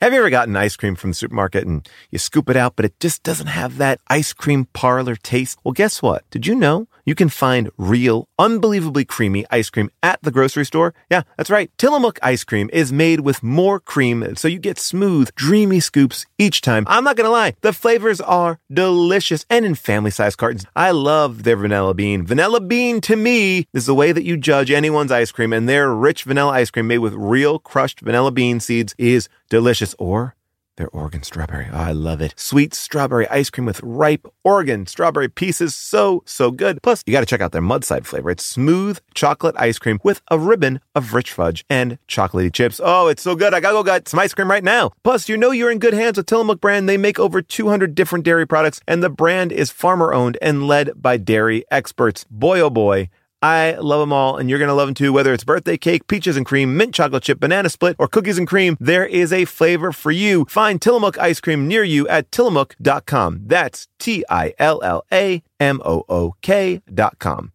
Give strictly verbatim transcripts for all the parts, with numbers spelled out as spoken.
Have you ever gotten ice cream from the supermarket and you scoop it out, but it just doesn't have that ice cream parlor taste? Well, guess what? Did you know you can find real, unbelievably creamy ice cream at the grocery store? Yeah, that's right. Tillamook ice cream is made with more cream, so you get smooth, dreamy scoops each time. I'm not going to lie, the flavors are delicious and in family-sized cartons. I love their vanilla bean. Vanilla bean, to me, is the way that you judge anyone's ice cream, and their rich vanilla ice cream made with real crushed vanilla bean seeds is delicious. Or their Oregon strawberry. Oh, I love it. Sweet strawberry ice cream with ripe Oregon strawberry pieces. So, so good. Plus, you got to check out their Mudside flavor. It's smooth chocolate ice cream with a ribbon of rich fudge and chocolatey chips. Oh, it's so good. I gotta go get some ice cream right now. Plus, you know you're in good hands with Tillamook brand. They make over two hundred different dairy products, and the brand is farmer-owned and led by dairy experts. Boy, oh boy. I love them all, and you're going to love them too. Whether it's birthday cake, peaches and cream, mint chocolate chip, banana split, or cookies and cream, there is a flavor for you. Find Tillamook ice cream near you at tillamook dot com. That's T I L L A M O O K dot com.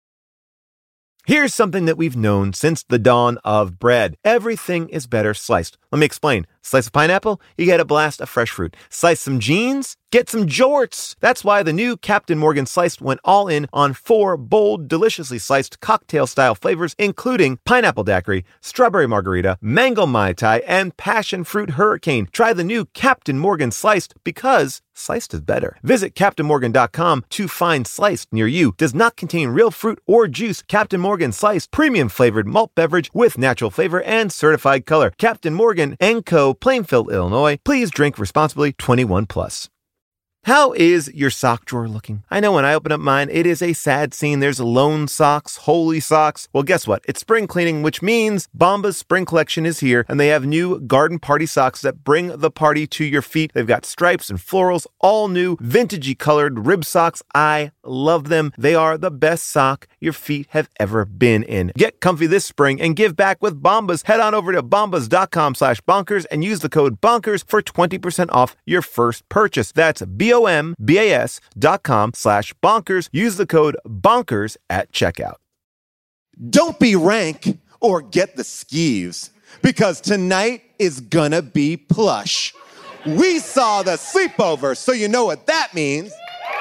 Here's something that we've known since the dawn of bread. Everything is better sliced. Let me explain. Slice a pineapple, you get a blast of fresh fruit. Slice some jeans, get some jorts. That's why the new Captain Morgan Sliced went all in on four bold, deliciously sliced cocktail-style flavors, including pineapple daiquiri, strawberry margarita, mango mai tai, and passion fruit hurricane. Try the new Captain Morgan Sliced because sliced is better. Visit captain morgan dot com to find Sliced near you. Does not contain real fruit or juice. Captain Morgan Sliced, premium flavored malt beverage with natural flavor and certified color. Captain Morgan and Co., Plainfield, Illinois. Please drink responsibly. twenty-one plus. How is your sock drawer looking? I know when I open up mine, it is a sad scene. There's lone socks, holy socks. Well, guess what? It's spring cleaning, which means Bombas spring collection is here, and they have new garden party socks that bring the party to your feet. They've got stripes and florals, all new, vintagey colored rib socks. I love them. They are the best sock your feet have ever been in. Get comfy this spring and give back with Bombas. Head on over to bombas dot com slash bonkers and use the code bonkers for twenty percent off your first purchase. That's B O M B A S dot com slash bonkers. Use the code bonkers at checkout. Don't be rank or get the skeeves, because tonight is gonna be plush. We saw The Sleepover, so you know what that means.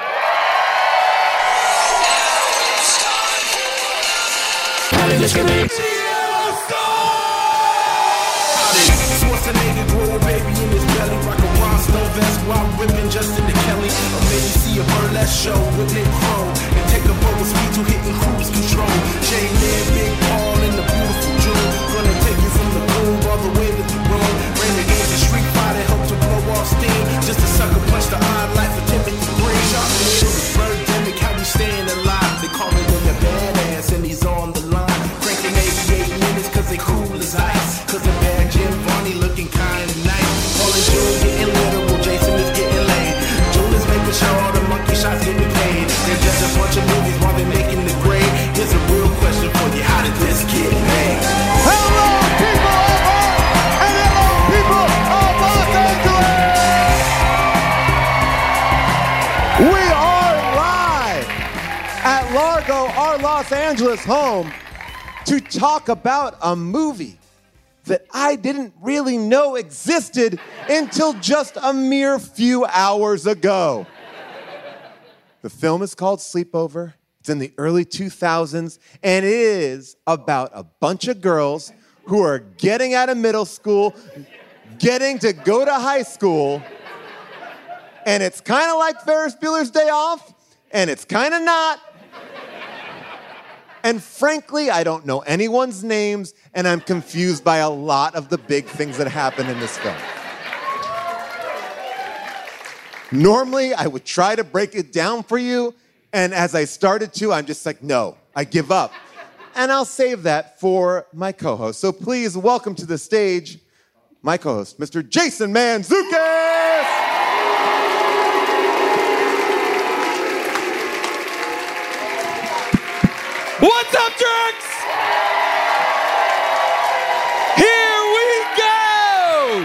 Justin to Kelly, or maybe see a burlesque show with Nick Crow and take a boat with speed to hitting cruise control. Jay Man, Big Paul, and the beautiful June. Gonna take you from the groove all the way to the room. Renegades and Street Fighter help to blow off steam. Just a sucker punch the odd life for Timothy Green. Sharp needle, the birdemic, how we staying alive. They call me when they're badass and he's on the line. Cranking eighty-eight minutes cause they cool as ice. Cause the bad Jim Varney looking kinda nice. Paul and June getting literal, Jason is getting laid. June is making sure all the monkey shots get paid. They're just a bunch of movies while they're making the grade. Here's a real question for you, how did this get made? Hello, people of Earth, and hello, people of Los Angeles! We are live at Largo, our Los Angeles home, to talk about a movie that I didn't really know existed until just a mere few hours ago. The film is called Sleepover. It's in the early two thousands, and it is about a bunch of girls who are getting out of middle school, getting to go to high school, and it's kind of like Ferris Bueller's Day Off, and it's kind of not. And frankly, I don't know anyone's names, and I'm confused by a lot of the big things that happen in this film. Normally, I would try to break it down for you, and as I started to, I'm just like, no, I give up. And I'll save that for my co-host. So please welcome to the stage my co-host, Mister Jason Mantzoukas! What's up, jerks? Here we go!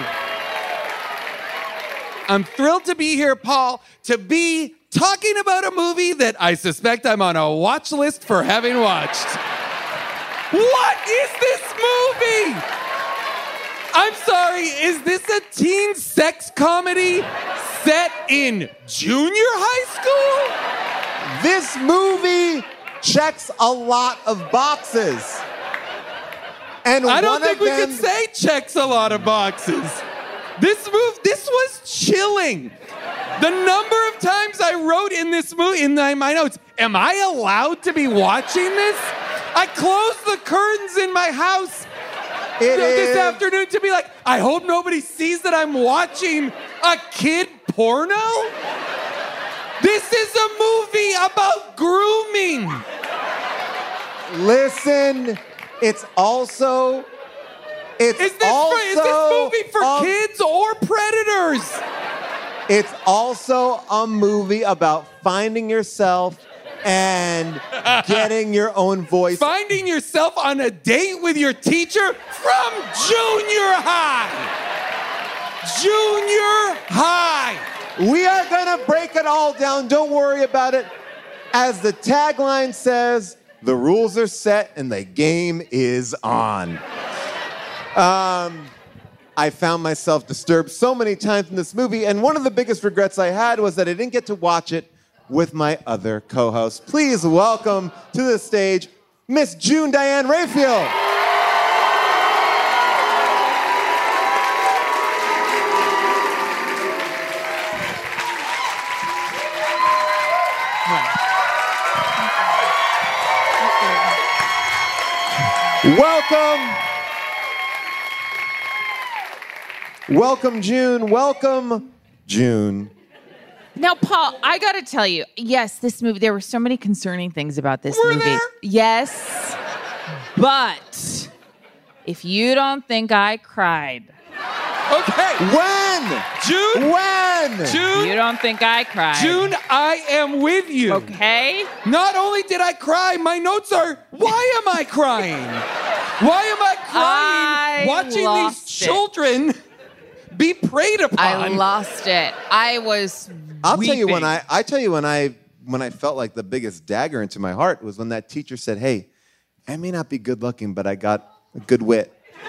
I'm thrilled to be here, Paul, to be talking about a movie that I suspect I'm on a watch list for having watched. What is this movie? I'm sorry, is this a teen sex comedy set in junior high school? This movie checks a lot of boxes. And I don't one think of we them, could say checks a lot of boxes. This move, this was chilling. The number of times I wrote in this movie, in my, my notes, am I allowed to be watching this? I closed the curtains in my house it this is, afternoon to be like, I hope nobody sees that I'm watching a kid porno. This is a movie about grooming. Listen, it's also, it's Is this, also, for, is this movie for um, kids or predators? It's also a movie about finding yourself and getting your own voice. Finding yourself on a date with your teacher from junior high. Junior high. We are gonna break it all down. Don't worry about it. As the tagline says, the rules are set and the game is on. Um, I found myself disturbed so many times in this movie, and one of the biggest regrets I had was that I didn't get to watch it with my other co-hosts. Please welcome to the stage Miss June Diane Raphael. Welcome. Welcome, June. Welcome, June. Now, Paul, I gotta tell you, yes, this movie, there were so many concerning things about this Were movie. there? Yes, but if you don't think I cried, Okay. When? June. When? June. you don't think I cried. June, I am with you. Okay? Not only did I cry, my notes are, why am I crying? Why am I crying I watching lost these it. children be preyed upon? I lost it. I was I'll tell you when weeping. I I tell you when I when I felt like the biggest dagger into my heart was when that teacher said, "Hey, I may not be good looking, but I got a good wit."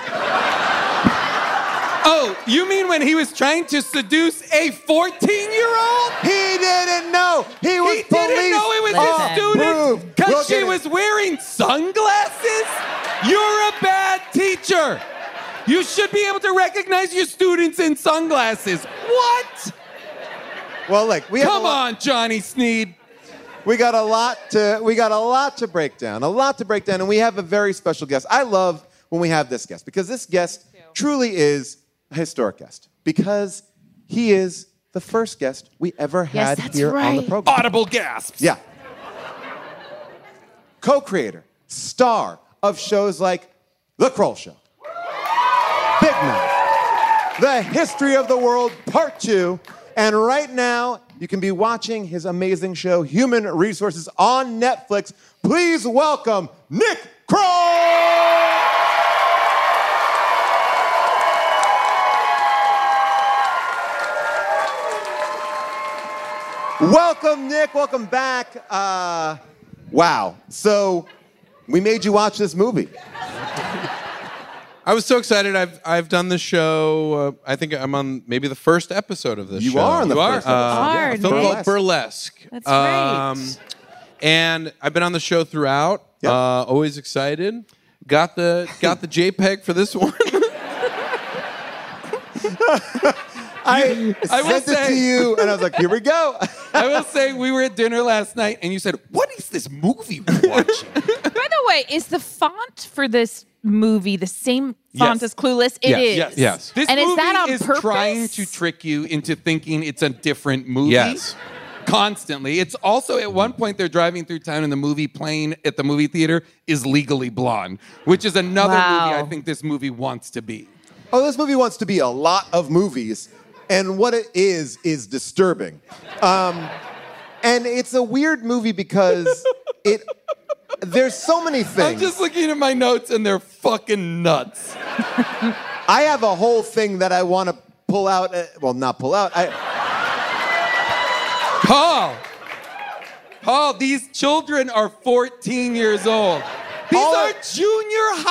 Oh, you mean when he was trying to seduce a fourteen-year-old? He didn't know. He was He didn't know it was his Listen. student Approved. because Look she at it. was wearing sunglasses? You're a bad teacher. You should be able to recognize your students in sunglasses. What? Well, look, we have Come a lot, on, Johnny Sneed. we got a lot to we got a lot to break down, a lot to break down, and we have a very special guest. I love when we have this guest because this guest truly is a historic guest because he is the first guest we ever had that's here on the right. program. Audible gasps. Yeah. Co-creator, star of shows like The Kroll Show, Big Mouth, The History of the World Part two, and right now you can be watching his amazing show, Human Resources, on Netflix. Please welcome Nick Kroll! Welcome, Nick. Welcome back. Uh, wow. So, we made you watch this movie. I was so excited. I've I've done the show. Uh, I think I'm on maybe the first episode of this You show. are on the You are? first episode. Uh, Are, a film Nick. called Burlesque. That's right. And I've been on the show throughout. Yep. Uh, always excited. Got the got the JPEG for this one. I I will sent it to say- you, and I was like, here we go. I will say we were at dinner last night and you said, what is this movie we're watching? By the way, is the font for this movie the same font Yes. as Clueless? It is. Yes. Yes. This And is movie that on is purpose? trying to trick you into thinking it's a different movie. Yes. Constantly. It's also at one point they're driving through town and the movie playing at the movie theater is Legally Blonde, which is another Wow. movie I think this movie wants to be. Oh, this movie wants to be a lot of movies, and what it is is disturbing. Um, and it's a weird movie because it. There's so many I'm things. just looking at my notes and they're fucking nuts. I have a whole thing that I want to pull out. Uh, well, not pull out. I, Paul, Paul, these children are fourteen years old. These All are of- junior high.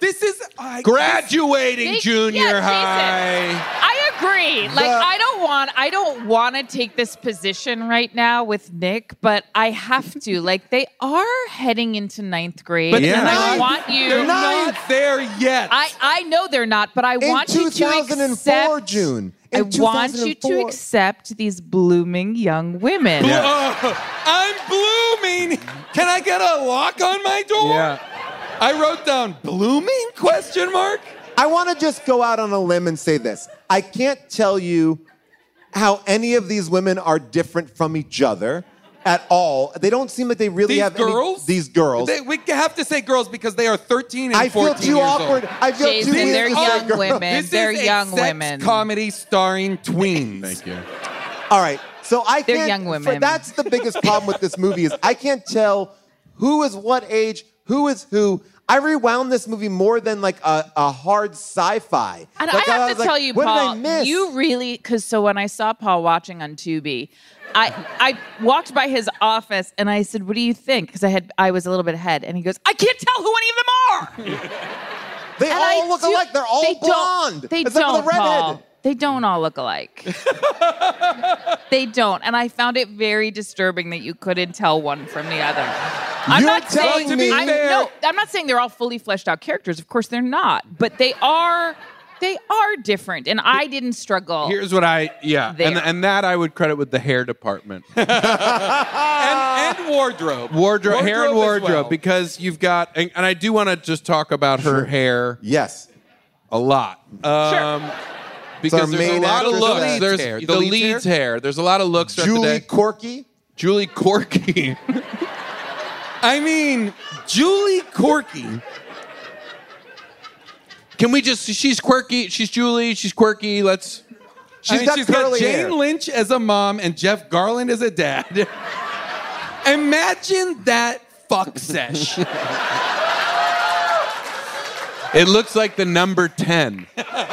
This is I, Graduating They- junior yeah, Jason, high. I agree. Like The- I don't want I don't want to take this position right now with Nick, but I have to. Like they are heading into ninth grade, But and I ninth- want you. They're not there yet. I, I know they're not, but I In want you to two thousand four, accept. June. I In want you to two thousand four. accept these blooming young women. Oh, I'm blooming. Can I get a lock on my door? Yeah. I wrote down blooming question mark. I want to just go out on a limb and say this. I can't tell you how any of these women are different from each other at all. They don't seem like they really These have any- girls? these girls. They, we have to say girls because they are thirteen and I feel fourteen too years awkward. old. I feel Jason, too weird they're to say young girls. women. This They're is young a sex women. comedy starring tweens. Thank you. All right. So I They're can't. young women. For, that's the biggest problem with this movie is I can't tell who is what age, who is who. I rewound this movie more than like a, a hard sci-fi. And Like, I have was to like, tell you, what Paul, did I miss? you really, because so when I saw Paul watching on Tubi, I I walked by his office and I said, "What do you think?" Because I had I was a little bit ahead, and he goes, "I can't tell who any of them are." They And all I look do- alike. They're all they blonde. Don't, they except for don't, the redhead. Paul. They don't all look alike. They don't, and I found it very disturbing that you couldn't tell one from the other. I'm You're not telling saying me- I, no, I'm not saying they're all fully fleshed out characters. Of course, they're not, but they are. They are different, and I didn't struggle. Here's what I yeah, There. and and that I would credit with the hair department, and, and wardrobe. wardrobe, hair and as wardrobe, well. because you've got and, and I do want to just talk about her hair Yes. a lot. Um, Because our there's main a lot of actress looks. of that. There's hair. the, The lead's lead's hair. There's a lot of looks. throughout the Julie day. Corky. Julie Corky. I mean, Julie Corky. Can we just? She's quirky. She's Julie. She's quirky. Let's. She's I mean, got she's curly got Jane hair. Lynch as a mom and Jeff Garland as a dad. Imagine that fuck sesh. It looks like the number ten.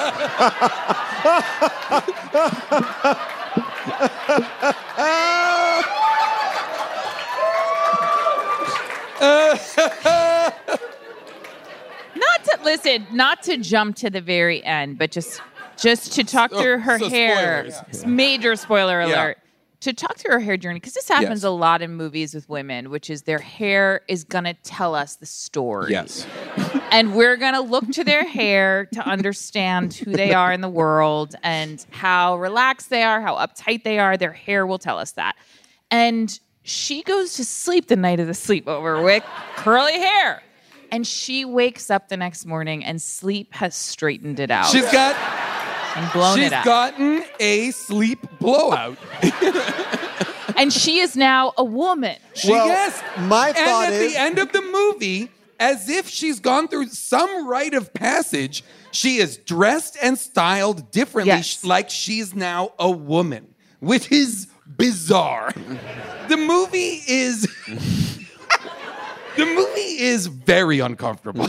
Not to listen, not to jump to the very end, but just just to talk through her so hair. spoilers. Major spoiler Yeah. alert. To talk through her hair journey, because this happens Yes. a lot in movies with women, which is their hair is gonna tell us the story. Yes. And we're gonna look to their hair to understand who they are in the world and how relaxed they are, how uptight they are. Their hair will tell us that. And she goes to sleep the night of the sleepover with curly hair. And she wakes up the next morning and sleep has straightened it out She's got and blown she's it out. gotten a sleep blowout. And she is now a woman. She Well, yes. my and thought at is- the end of the movie, as if she's gone through some rite of passage, she is dressed and styled differently, Yes. sh- like she's now a woman, which is bizarre. The movie is the movie is very uncomfortable.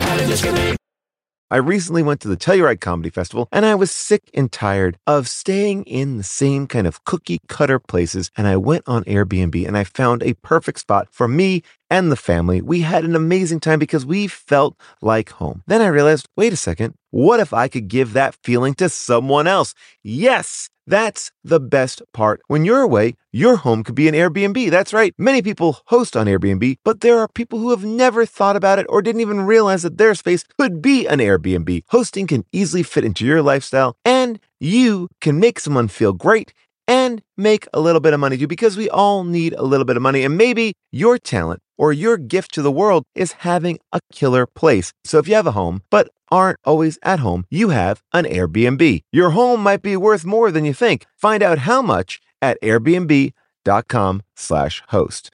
I recently went to the Telluride Comedy Festival and I was sick and tired of staying in the same kind of cookie cutter places. And I went on Airbnb and I found a perfect spot for me and the family. We had an amazing time because we felt like home. Then I realized, wait a second, what if I could give that feeling to someone else? Yes! That's the best part. When you're away, your home could be an Airbnb. That's right. Many people host on Airbnb, but there are people who have never thought about it or didn't even realize that their space could be an Airbnb. Hosting can easily fit into your lifestyle, and you can make someone feel great and make a little bit of money too, because we all need a little bit of money. And maybe your talent or your gift to the world is having a killer place. So if you have a home, but aren't always at home, you have an Airbnb. Your home might be worth more than you think. Find out how much at airbnb.com slash host.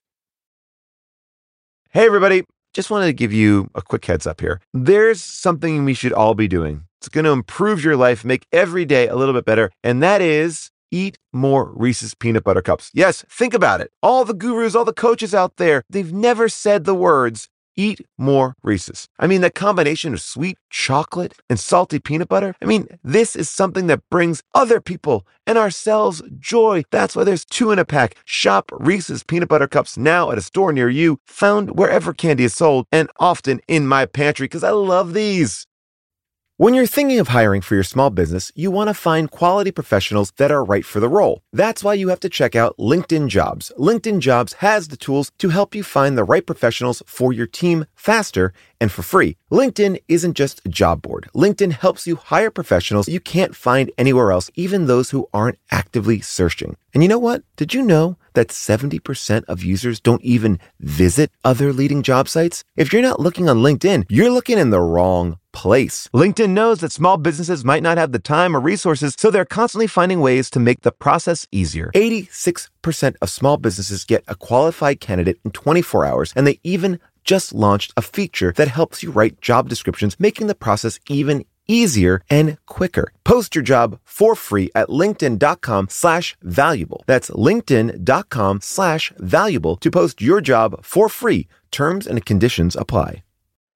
Hey, everybody. Just wanted to give you a quick heads up here. There's something we should all be doing. It's going to improve your life, make every day a little bit better, and that is eat more Reese's Peanut Butter Cups. Yes, think about it. All the gurus, all the coaches out there, they've never said the words, eat more Reese's. I mean, that combination of sweet chocolate and salty peanut butter, I mean, this is something that brings other people and ourselves joy. That's why there's two in a pack. Shop Reese's Peanut Butter Cups now at a store near you, found wherever candy is sold, and often in my pantry because I love these. When you're thinking of hiring for your small business, you want to find quality professionals that are right for the role. That's why you have to check out LinkedIn Jobs. LinkedIn Jobs has the tools to help you find the right professionals for your team faster and for free. LinkedIn isn't just a job board. LinkedIn helps you hire professionals you can't find anywhere else, even those who aren't actively searching. And you know what? Did you know that seventy percent of users don't even visit other leading job sites? If you're not looking on LinkedIn, you're looking in the wrong place. LinkedIn knows that small businesses might not have the time or resources, so they're constantly finding ways to make the process easier. eighty-six percent of small businesses get a qualified candidate in twenty-four hours, and they even just launched a feature that helps you write job descriptions, making the process even easier and quicker. Post your job for free at linkedin.com slash valuable. That's linkedin.com slash valuable to post your job for free. Terms and conditions apply.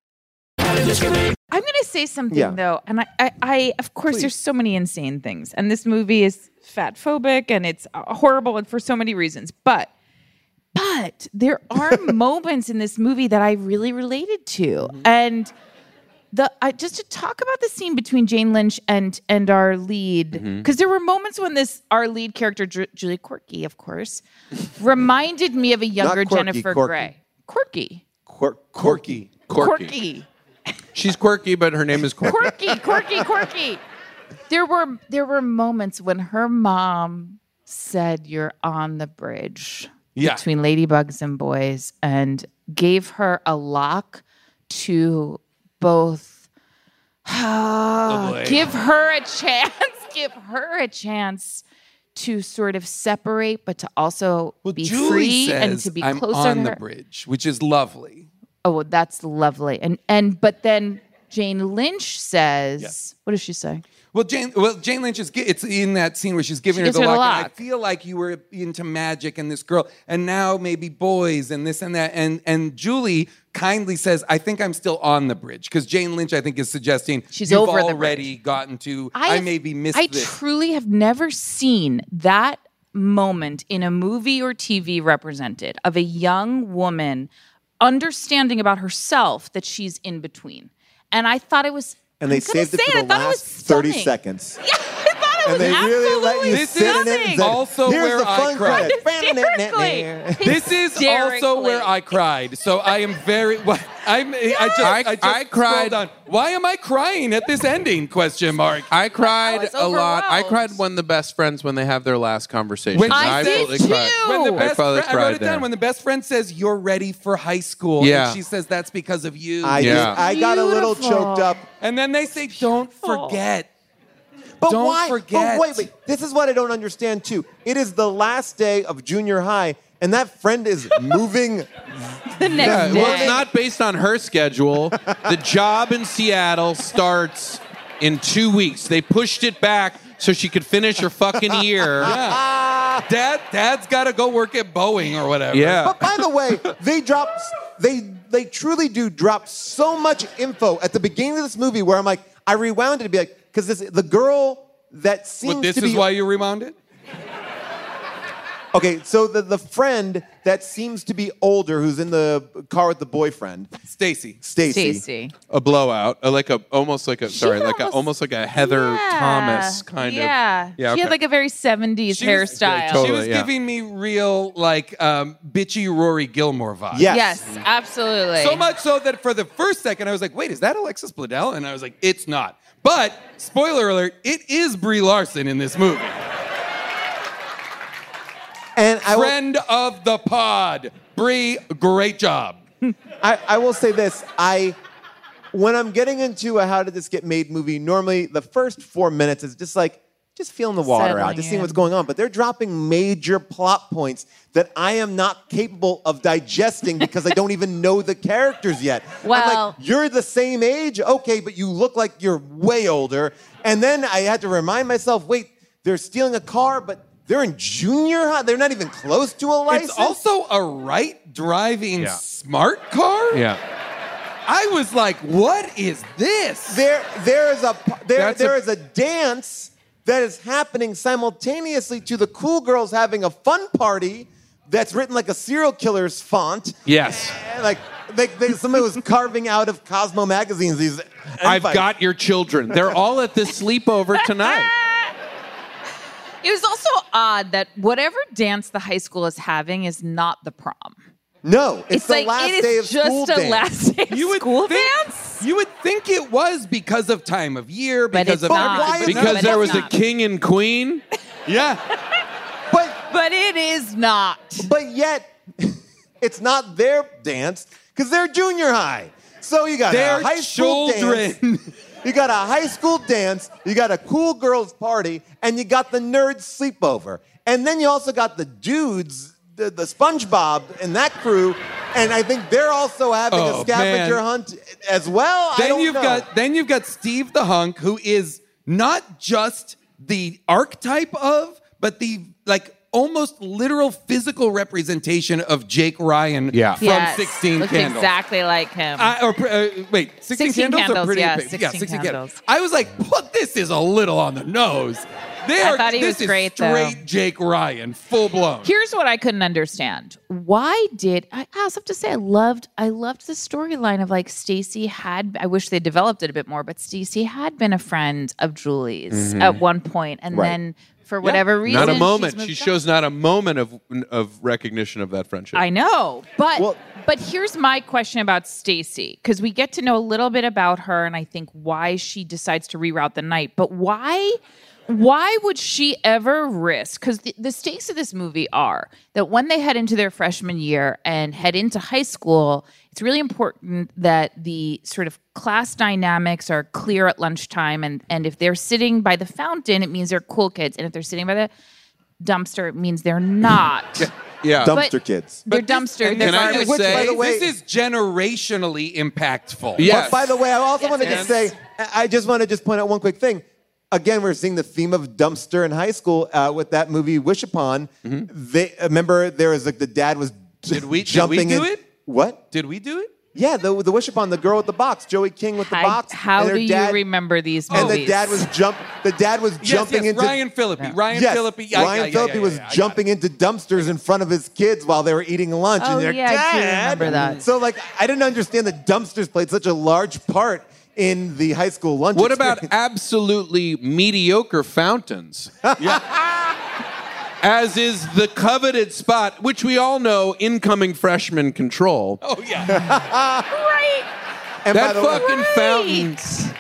I'm going to say something, Yeah. though. And I, I, I of course, Please. there's so many insane things. And this movie is fat phobic and it's uh, horrible and for so many reasons. But But there are moments in this movie that I really related to. And the I, just to talk about the scene between Jane Lynch and and our lead, because there were moments when this our lead character, Ju- Julie Quirky, of course, reminded me of a younger quirky, Jennifer quirky. Grey. Quirky. Quir- quirky. Quirky. Quirky. She's quirky, but her name is Quirky. Quirky, quirky, quirky. There were there were moments when her mom said, "You're on the bridge." Yeah. Between ladybugs and boys, and gave her a lock to both boy. give her a chance, give her a chance to sort of separate, but to also Well, be Julie free says, and to be I'm closer on to the her. bridge, which is lovely. Oh, well, that's lovely. And and but then Jane Lynch says, Yes. what does she say? Well, Jane. Well, Jane Lynch is. gi- It's in that scene where she's giving She her gives the her the lock, and I lock. feel like you were into magic and this girl, and now maybe boys and this and that. And and Julie kindly says, "I think I'm still on the bridge," because Jane Lynch, I think, is suggesting She's you've over the already gotten to. I, have- maybe missed I this. truly have never seen that moment in a movie or T V represented of a young woman understanding about herself that she's in between. And I thought it was. And they I'm gonna saved it say for I the thought it was last thirty stunning. seconds. Yeah, I thought it was And they really let you absolutely This sit in it stunning. and said, Also here's where the I fun cried. credit. This is also where I cried. So I am very. What I'm. I just. I- I, just I cried- scrolled down. Why am I crying at this ending? Question mark. I cried was a lot. I overwhelmed. cried when the best friends when they have their last conversation. When- I did absolutely too. cried. When the I best probably friend, I wrote cried it there. down. When the best friend says, "You're ready for high school," Yeah. and she says, "That's because of you." I, Yeah. just, I got a little Beautiful. choked up. And then they say, "Don't forget." But Don't why? forget. But wait, wait. This is what I don't understand too. It is the last day of junior high, and that friend is moving. The next Yeah, day. well, it's not based on her schedule. The job in Seattle starts in two weeks. They pushed it back so she could finish her fucking year. Dad, Dad's got to go work at Boeing or whatever. Yeah. But by the way, they drop. They they truly do drop so much info at the beginning of this movie where I'm like, I rewound it to be like, because this the girl that seems But this to be is why you rewound it? okay. So the the friend that seems to be older, who's in the car with the boyfriend, Stacy. Stacy. Stacey. A blowout, uh, like a almost like a sorry, like a almost- almost like a Heather Yeah. Thomas kind yeah. of. Yeah, She had okay. like a very seventies She was- hairstyle. She Totally, was yeah. giving me real, like, um, bitchy Rory Gilmore vibes. Yes. Yes, absolutely. So much so that for the first second I was like, wait, is that Alexis Bledel? And I was like, it's not. But, spoiler alert, it is Brie Larson in this movie. And I will, Friend of the pod. Brie, great job. I, I will say this. I when I'm getting into a how did this get made movie, normally the first four minutes is just like just feeling the water out, Settling just seeing in. what's going on. But they're dropping major plot points that I am not capable of digesting because I don't even know the characters yet. I'm Well- like, you're the same age, okay, but you look like you're way older. And then I had to remind myself, wait, they're stealing a car, but they're in junior high. They're not even close to a license. It's also a right driving Yeah. smart car. Yeah. I was like, what is this? There, there is a there, That's there a- is a dance that is happening simultaneously to the cool girls having a fun party that's written like a serial killer's font. Yes. And like, they, they, somebody was carving out of Cosmo magazines these. I've invites. got your children. They're all at this sleepover tonight. It was also odd that whatever dance the high school is having is not the prom. No, it's, It's, the like last it day is of just school a dance. last day of You would school think, dance. You would think it was because of time of year, But because it's of not. Why is Because But there it's was a not. king and queen. yeah. But But it is not. but yet, it's not their dance because they're junior high. So you got They're a high school children. dance. You got a high school dance. You got a cool girls party, and you got the nerds sleepover. And then you also got the dudes, the, the SpongeBob and that crew, and I think they're also having Oh, a scavenger man. hunt as well. I Then don't you've know. got then you've got Steve the Hunk, who is not just the archetype of, but the like almost literal physical representation of Jake Ryan Yeah. from Yes, sixteen looked Candles. exactly like him. I, or, uh, wait, sixteen, sixteen Candles, Candles, or Pretty yeah, in Pink? sixteen sixteen Candles. I was like, well, this is a little on the nose. They I are, thought he this was is great, though. straight Jake Ryan, full blown. Here's what I couldn't understand. Why did I, I also have to say I loved I loved the storyline of like Stacey had I wish they developed it a bit more, but Stacey had been a friend of Julie's at one point, and Right. then for whatever reason Not a she's moment. moved She on. shows not a moment of of recognition of that friendship. I know, but Well- but here's my question about Stacey, because we get to know a little bit about her, and I think why she decides to reroute the night. But why, why would she ever risk? Because the, the stakes of this movie are that when they head into their freshman year and head into high school, it's really important that the sort of class dynamics are clear at lunchtime, and and if they're sitting by the fountain, it means they're cool kids, and if they're sitting by the dumpster, it means they're not. yeah. dumpster but- kids. They're But this- dumpster. and They're Can I garbage. just Which, say- by the way, this is generationally impactful. Yes. But by the way, I also Yes, wanted yes. to say, I I just want to just point out one quick thing. Again, we're seeing the theme of dumpster in high school uh, with that movie Wish Upon. They remember there was like the dad was Did we- did we jumping do in. it? What? Did we do it? Yeah, the the Wish Upon, the girl with the box, Joey King with the How, box. how and her do dad- you remember these And movies? the dad was jump. The dad was jumping yes, yes, into Ryan Phillippe. Ryan yes, Phillippe. Yeah, Ryan yeah, yeah, Phillippe yeah, was yeah, I got jumping into dumpsters in front of his kids while they were eating lunch. Oh, and they're, yeah, I do Dad. remember that. So like, I didn't understand that dumpsters played such a large part in the high school lunch. What about experience. absolutely mediocre fountains? As is the coveted spot, which we all know incoming freshmen control. Oh yeah. Right. And by that the way- fucking fountain.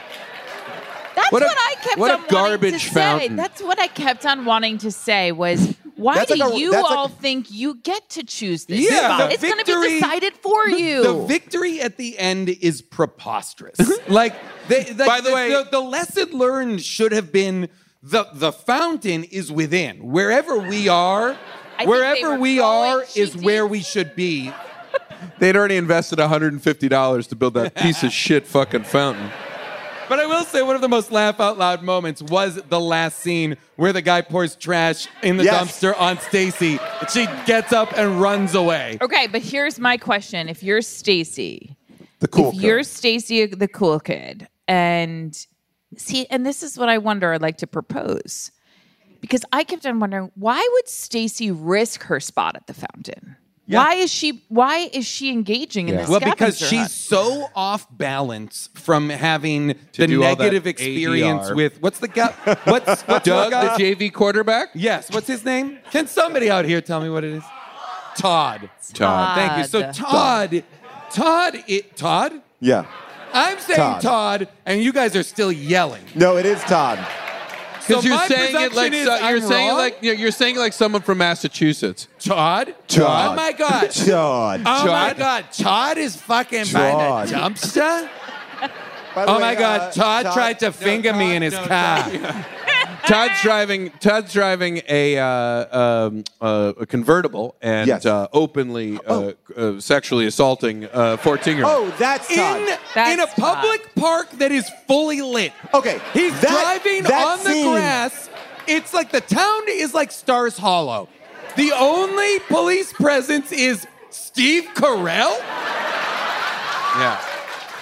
That's What what, a- I kept what a on wanting garbage to fountain. say. That's what I kept on wanting to say was, why That's do like a- you that's like- all think you get to choose this Yeah, spot? the It's going to be victory- decided for you. The victory at the end is preposterous. like, they, like By the way- the, the lesson learned should have been the the fountain is within. Wherever we are, they wherever were we going are is cheap where deep. we should be. They'd already invested one hundred fifty dollars to build that piece of shit fucking fountain. But I will say one of the most laugh out loud moments was the last scene where the guy pours trash in the Yes. dumpster on Stacy. And she gets up and runs away. Okay, but here's my question. If you're Stacy, the cool if kid. you're Stacy the cool kid, and see, and this is what I wonder I'd like to propose. Because I kept on wondering, why would Stacy risk her spot at the fountain? Yeah. Why is she why is she engaging in Yeah. this Well, because scavenger she's hunt? so off balance from having the do all that negative A experience D R. with what's the guy? What's, what's Doug, guy? the J V quarterback? Yes, what's his name? Can somebody out here tell me what it is? Todd. Todd. Thank you. So Todd, Todd, it, Todd. Yeah. I'm saying Todd. Todd, and you guys are still yelling. No, it is Todd. Because So you're my saying it like presumption is so, you're I'm saying it wrong? like you're, you're saying it like someone from Massachusetts. Todd. Todd. Oh my God. Todd. Oh my Todd. God. Todd is fucking Todd. behind a dumpster. By the Oh way, my God. uh, Todd, tried to finger me Todd- in his no, car. Todd's driving. Todd's driving a uh, um, uh, a convertible and Yes. uh, openly uh, uh, sexually assaulting a fourteen-year-old. Oh, that's Todd. In, That's in a public park that is fully lit. Okay, He's that- driving that on the scene- grass. It's like the town is like Stars Hollow. The only police presence is Steve Carell. Yeah.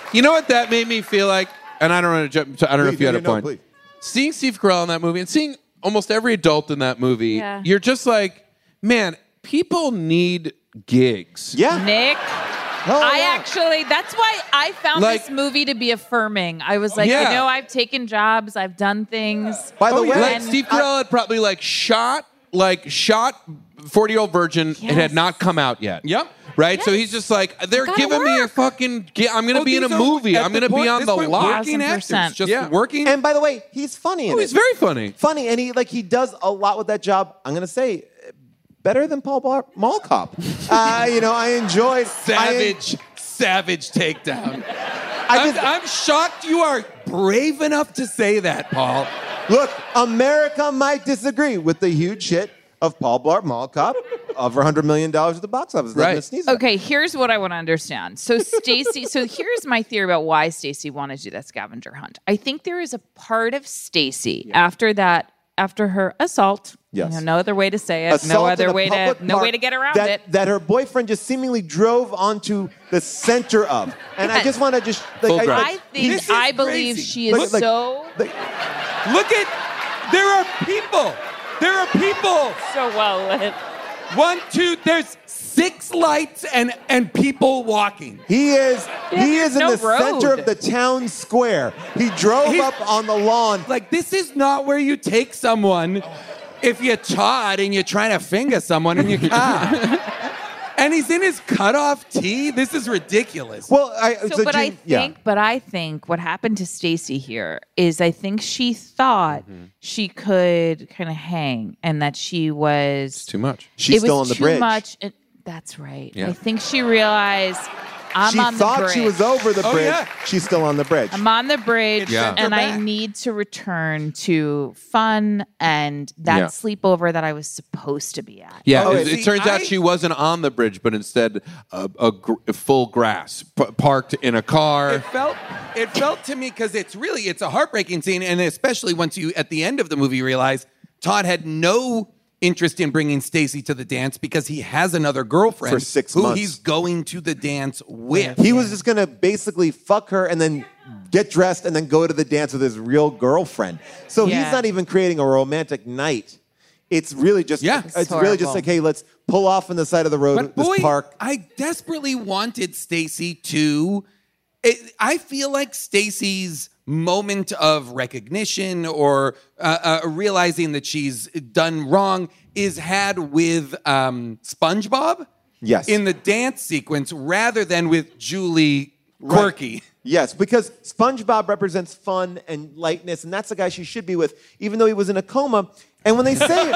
You know what that made me feel like? And I don't want to jump. I don't know Please, if you had no, a no, point. please. Seeing Steve Carell in that movie and seeing almost every adult in that movie, Yeah. you're just like, man, people need gigs. Yeah. Nick, Oh, I yeah. actually, that's why I found Like- this movie to be affirming. I was like, Yeah. you know, I've taken jobs, I've done things. By the Oh, way, yeah. Like And- Steve Carell had probably like shot, like shot forty-year-old virgin. It had Yes. not come out yet. Yep. Right? So Yes. he's just like, they're Gotta giving me a work. fucking, gi- I'm going to Oh, be in a these are- movie. at I'm the going to be point- on this the point, lot. Working actors, Thousand just Yeah. working. And by the way, he's funny in Oh, it. he's very funny. funny, and he like he does a lot with that job. I'm gonna say better than Paul Bar- Mall Cop. Uh, you know, I enjoyed savage, savage takedown. I, I'm, just, I'm shocked you are brave enough to say that, Paul. look, America might disagree with the huge hit of Paul Blart Mall Cop, over one hundred million dollars at the box office. Nothing Right. to sneeze at. Okay, here's what I want to understand. So Stacy, so here's my theory about why Stacy wanted to do that scavenger hunt. I think there is a part of Stacy after that, after her assault. Yes. You know, no other way to say it. Assault no in other a way to public no park way to get around that, it. That her boyfriend just seemingly drove onto the center of. And I Yes. just want to just like, Full I, drive. I like, think This is I believe crazy. she is Look, like- so like, Look at, there are people. There are people. so well lit. One, two, there's six lights and, and people walking. he is Yeah, he there's is in no the center road. of the town square. He drove He's- up on the lawn. Like, this is not where you take someone if you're Todd and you're trying to finger someone in your car. And he's in his cutoff tee. This is ridiculous. Well, I So, so but I Gene- yeah. think, but I think what happened to Stacy here is I think she thought Mm-hmm. she could kind of hang, and that she was Too much. She's it was still on the too bridge. much. and- that's right. Yeah. I think she realized I'm she on the thought bridge. she was over the Oh, bridge. yeah. She's still on the bridge. I'm on the bridge, Yeah. and I back. need to return to fun and that Yeah. sleepover that I was supposed to be at. Yeah, Oh, it, see, it turns out I- she wasn't on the bridge, but instead uh, a gr- full grass, p- parked in a car. It felt it felt to me because it's really it's a heartbreaking scene, and especially once you at the end of the movie realize Todd had no interest in bringing Stacy to the dance because he has another girlfriend For six who months. he's going to the dance with. He was just gonna basically fuck her and then get dressed and then go to the dance with his real girlfriend. So Yeah. he's not even creating a romantic night. It's really just Yeah. it's, It's really just horrible. like, hey, let's pull off on the side of the road, But this boy, park. I desperately wanted Stacy to. It, I feel like Stacy's moment of recognition or uh, uh, realizing that she's done wrong is had with um, SpongeBob. Yes. In the dance sequence, rather than with Julie Quirky. Yes, because SpongeBob represents fun and lightness, and that's the guy she should be with, even though he was in a coma. And when they say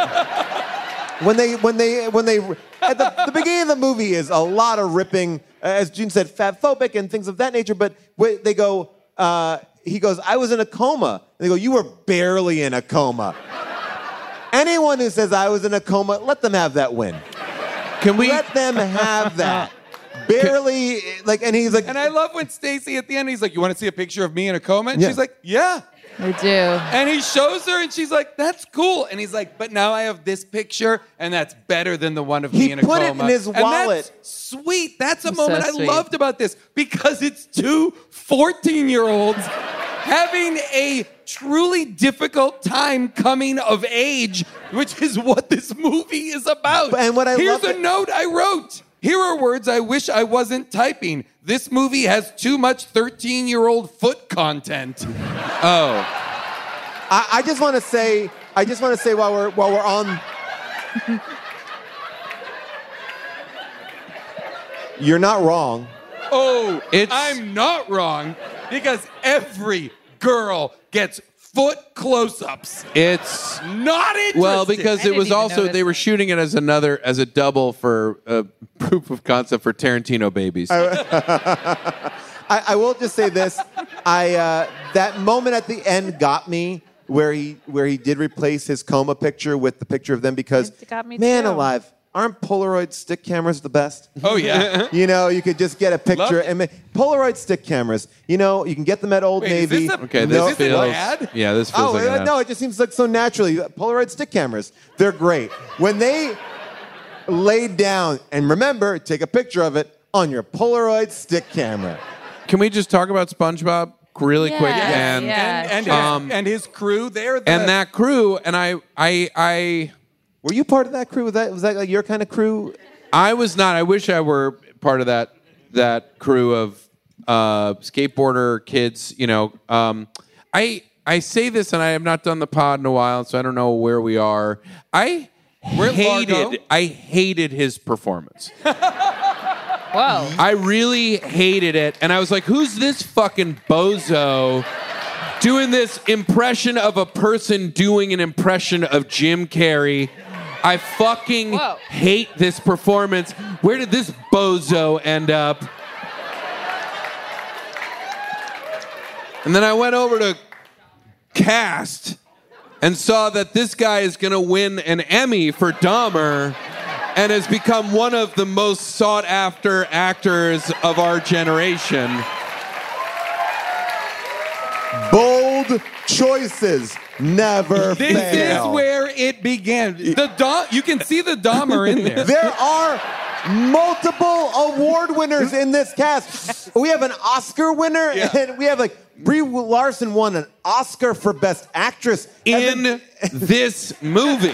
when they when they when they at the, the beginning of the movie is a lot of ripping, as June said, fatphobic and things of that nature. But wh- they go, uh, he goes, "I was in a coma." And they go, "You were barely in a coma." Anyone who says I was in a coma, let them have that win. Can we? Let them have that. Barely, like, and he's like, And I love when Stacy at the end, he's like, "You want to see a picture of me in a coma?" And Yeah. she's like, "Yeah." I do. And he shows her, and she's like, "That's cool." And he's like, "But now I have this picture, and that's better than the one of He me in a put it coma." in his And wallet. that's sweet. That's a It's so moment I sweet. loved about this because it's two fourteen-year-olds having a truly difficult time coming of age, which is what this movie is about. And what I Here's love a it- note I wrote. Here are words I wish I wasn't typing. This movie has too much thirteen-year-old foot content. Oh, I, I just want to say, I just want to say while we're while we're on, you're not wrong. Oh, It's- I'm not wrong because every girl gets foot close-ups. it's Not interested. well because I it didn't was even also notice. they were shooting it as another as a double for a proof of concept for Tarantino babies. I, I will just say this: I uh, that moment at the end got me where he where he did replace his coma picture with the picture of them because It got me man too. alive, aren't Polaroid stick cameras the best? Oh yeah. You know, you could just get a picture. Love- And ma- Polaroid stick cameras, you know, you can get them at Old Wait, is Navy. this a- okay, is this No- this an feels ad? yeah, this feels Oh, like an uh, ad. no, it just seems like so naturally. Polaroid stick cameras, they're great. When they laid down, and remember, take a picture of it on your Polaroid stick camera. Can we just talk about SpongeBob really Yeah, quick? And yeah. and and, Um, his, and his crew, they're the, and that crew, and I, I, I, Were you part of that crew? Was that was that like your kind of crew? I was not. I wish I were part of that that crew of uh, skateboarder kids. You know, um, I I say this, and I have not done the pod in a while, so I don't know where we are. I We're at Largo. hated. I hated his performance. Whoa. I really hated it, and I was like, "Who's this fucking bozo doing this impression of a person doing an impression of Jim Carrey?" I fucking Whoa. hate this performance. Where did this bozo end up? And then I went over to Cast and saw that this guy is going to win an Emmy for Dahmer and has become one of the most sought-after actors of our generation. Bold choices never This fail. is where it began. The Dom, you can see the Dahmer in there. There are multiple award winners in this cast. We have an Oscar winner, and we have like Brie Larson won an Oscar for Best Actress In And this movie.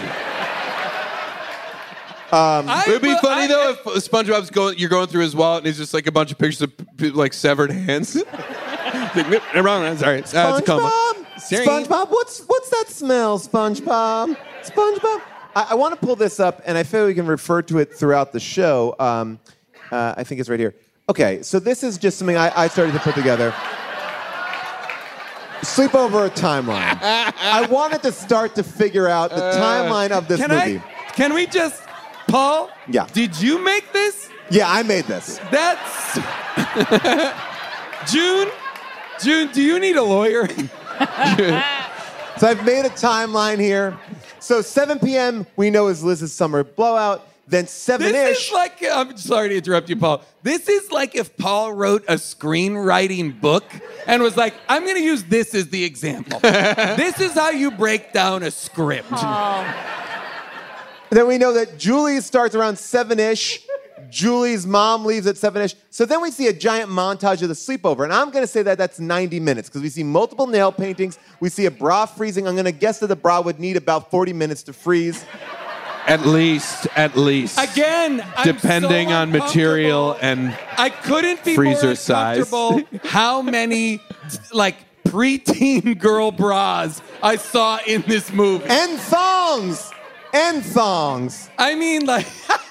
I It would be will- funny I- though if SpongeBob's going, you're going through his wallet and it's just like a bunch of pictures of p- like severed hands. Like, nope, never mind, sorry, it's, uh, it's a coma. SpongeBob, Sorry. SpongeBob, what's what's that smell, SpongeBob? SpongeBob. I, I want to pull this up, and I feel we can refer to it throughout the show. Um, uh, I think it's right here. Okay, so this is just something I, I started to put together. Sleepover timeline. I wanted to start to figure out the timeline of this Can movie. I? Can we just, Paul? Yeah. Did you make this? Yeah, I made this. That's June. June, do you need a lawyer? So I've made a timeline here. So seven p.m. we know is Liz's summer blowout. Then This seven-ish. is like, I'm sorry to interrupt you, Paul. This is like if Paul wrote a screenwriting book and was like, I'm going to use this as the example. This is how you break down a script. Then we know that Julie starts around seven-ish. Julie's mom leaves at seven-ish. So then we see a giant montage of the sleepover. And I'm going to say that that's ninety minutes because we see multiple nail paintings. We see a bra freezing. I'm going to guess that the bra would need about forty minutes to freeze. At least, at least. Again, I'm Depending so on material uncomfortable. and I couldn't be freezer more size. uncomfortable how many like preteen girl bras I saw in this movie. And thongs. And thongs. I mean, like,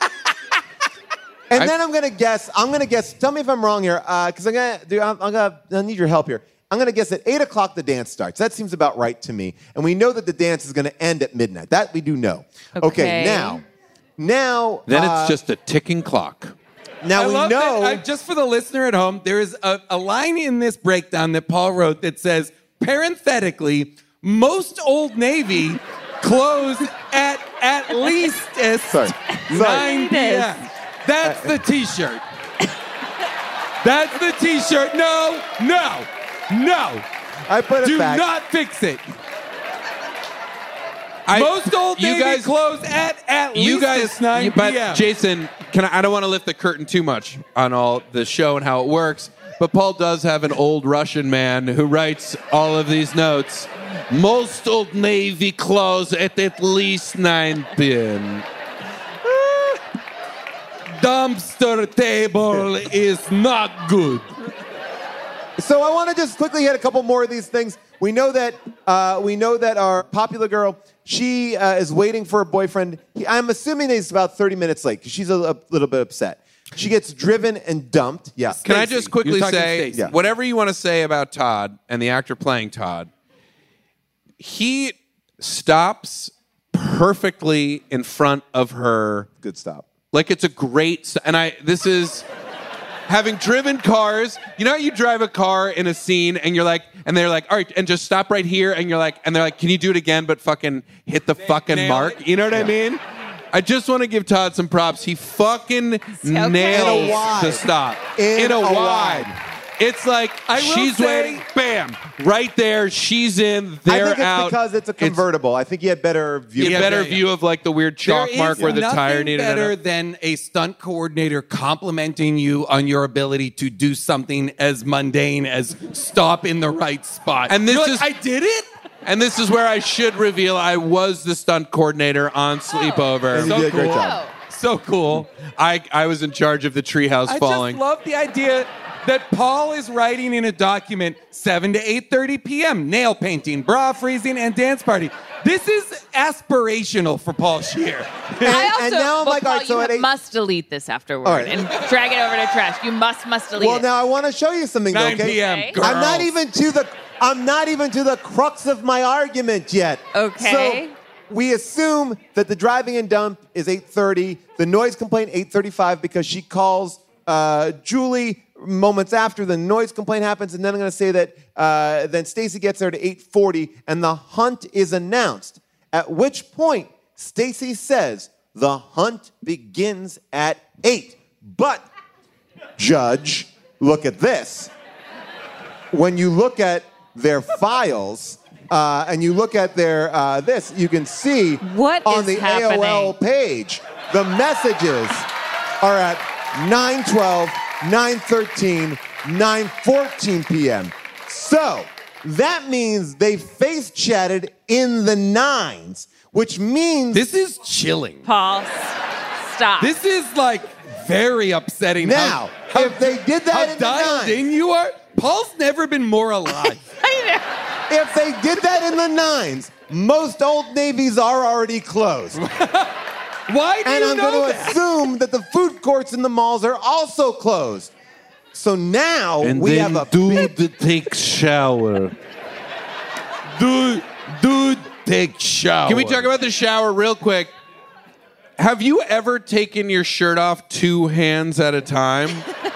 And I- then I'm gonna guess. I'm gonna guess. Tell me if I'm wrong here, because I'm gonna. Do, I'm, I'm gonna. I need your help here. I'm gonna guess at eight o'clock the dance starts. That seems about right to me. And we know that the dance is gonna end at midnight. That we do know. Okay. now, now. then uh, it's just a ticking clock. now I we love know. that, uh, just for the listener at home, there is a, a line in this breakdown that Paul wrote that says, parenthetically, most Old Navy close at at least at Sorry. nine It is. p.m. That's the T-shirt. That's the T-shirt. No, no, no. I put it Do back. not fix it. I- Most Old you Navy guys- close at at You least guys, it's nine you- but p.m. Jason, can I, I don't want to lift the curtain too much on all the show and how it works, but Paul does have an old Russian man who writes all of these notes. Most Old Navy close at at least nine p.m. Dumpster table is not good. So I want to just quickly hit a couple more of these things. We know that uh, we know that our popular girl, she uh, is waiting for her boyfriend. He, I'm assuming that he's about thirty minutes late because she's a, a little bit upset. She gets driven and dumped. Yeah. Can I Stacey. just quickly You're talking say, Stacey. Yeah. whatever you want to say about Todd and the actor playing Todd, he stops perfectly in front of her. Good stop. Like it's a great, st- and I, this is, having driven cars, you know how you drive a car in a scene and you're like, and they're like, all right, and just stop right here, and you're like, and they're like, can you do it again, but fucking hit the fucking nail mark? it. You know what I mean? I just want to give Todd some props. He fucking okay. nails In a wide. the stop. In a, a wide. wide. It's like I will she's say- waiting, bam, right there. She's in, they're I think it's out. because it's a convertible. I think you had better view. You Yeah, better yeah, yeah. view of like the weird chalk There mark is where the nothing tire needed better an- than a stunt coordinator complimenting you on your ability to do something as mundane as stop in the right spot. And this You're is- like, I did it? And this is where I should reveal I was the stunt coordinator on Sleepover. And you did a great job. So cool. I, I was in charge of the treehouse I falling. just love the idea that Paul is writing in a document seven to eight thirty p.m. nail painting, bra freezing, and dance party. This is aspirational for Paul Scheer. And, I also, and now I'm but like, all Paul, right, so you at eight. must delete this afterward All right. and drag it over to trash. You must, must delete Well, it. now I want to show you something. though, nine okay? p.m. Okay. Girls. I'm not even to the. I'm not even to the crux of my argument yet. Okay. So we assume that the driving and dump is eight thirty. The noise complaint eight thirty-five because she calls uh, Julie moments after the noise complaint happens, and then I'm going to say that uh, then Stacy gets there to eight forty, and the hunt is announced. At which point Stacy says the hunt begins at eight. But Judge, look at this. When you look at their files uh, and you look at their uh, this, you can see What on is the happening? A O L page, the messages are at nine twelve, nine thirteen, nine fourteen p.m. So that means they face chatted in the nines, which means This is chilling. Paul, s- stop. This is like very upsetting. now, how, how, if they did that how in the dialed nines, in you are. Paul's never been more alive. I know. if they did that in the nines, most Old Navies are already closed. Why do And you I'm know going to that? assume that the food courts in the malls are also closed. So now we have a big, the take shower. Dude, dude, take shower. Can we talk about the shower real quick? Have you ever taken your shirt off two hands at a time?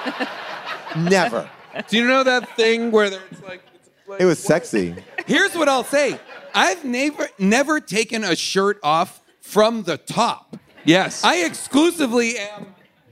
never. Do you know that thing where it's like, it's like It was sexy. Here's what I'll say. I've never never taken a shirt off from the top. yes. I exclusively am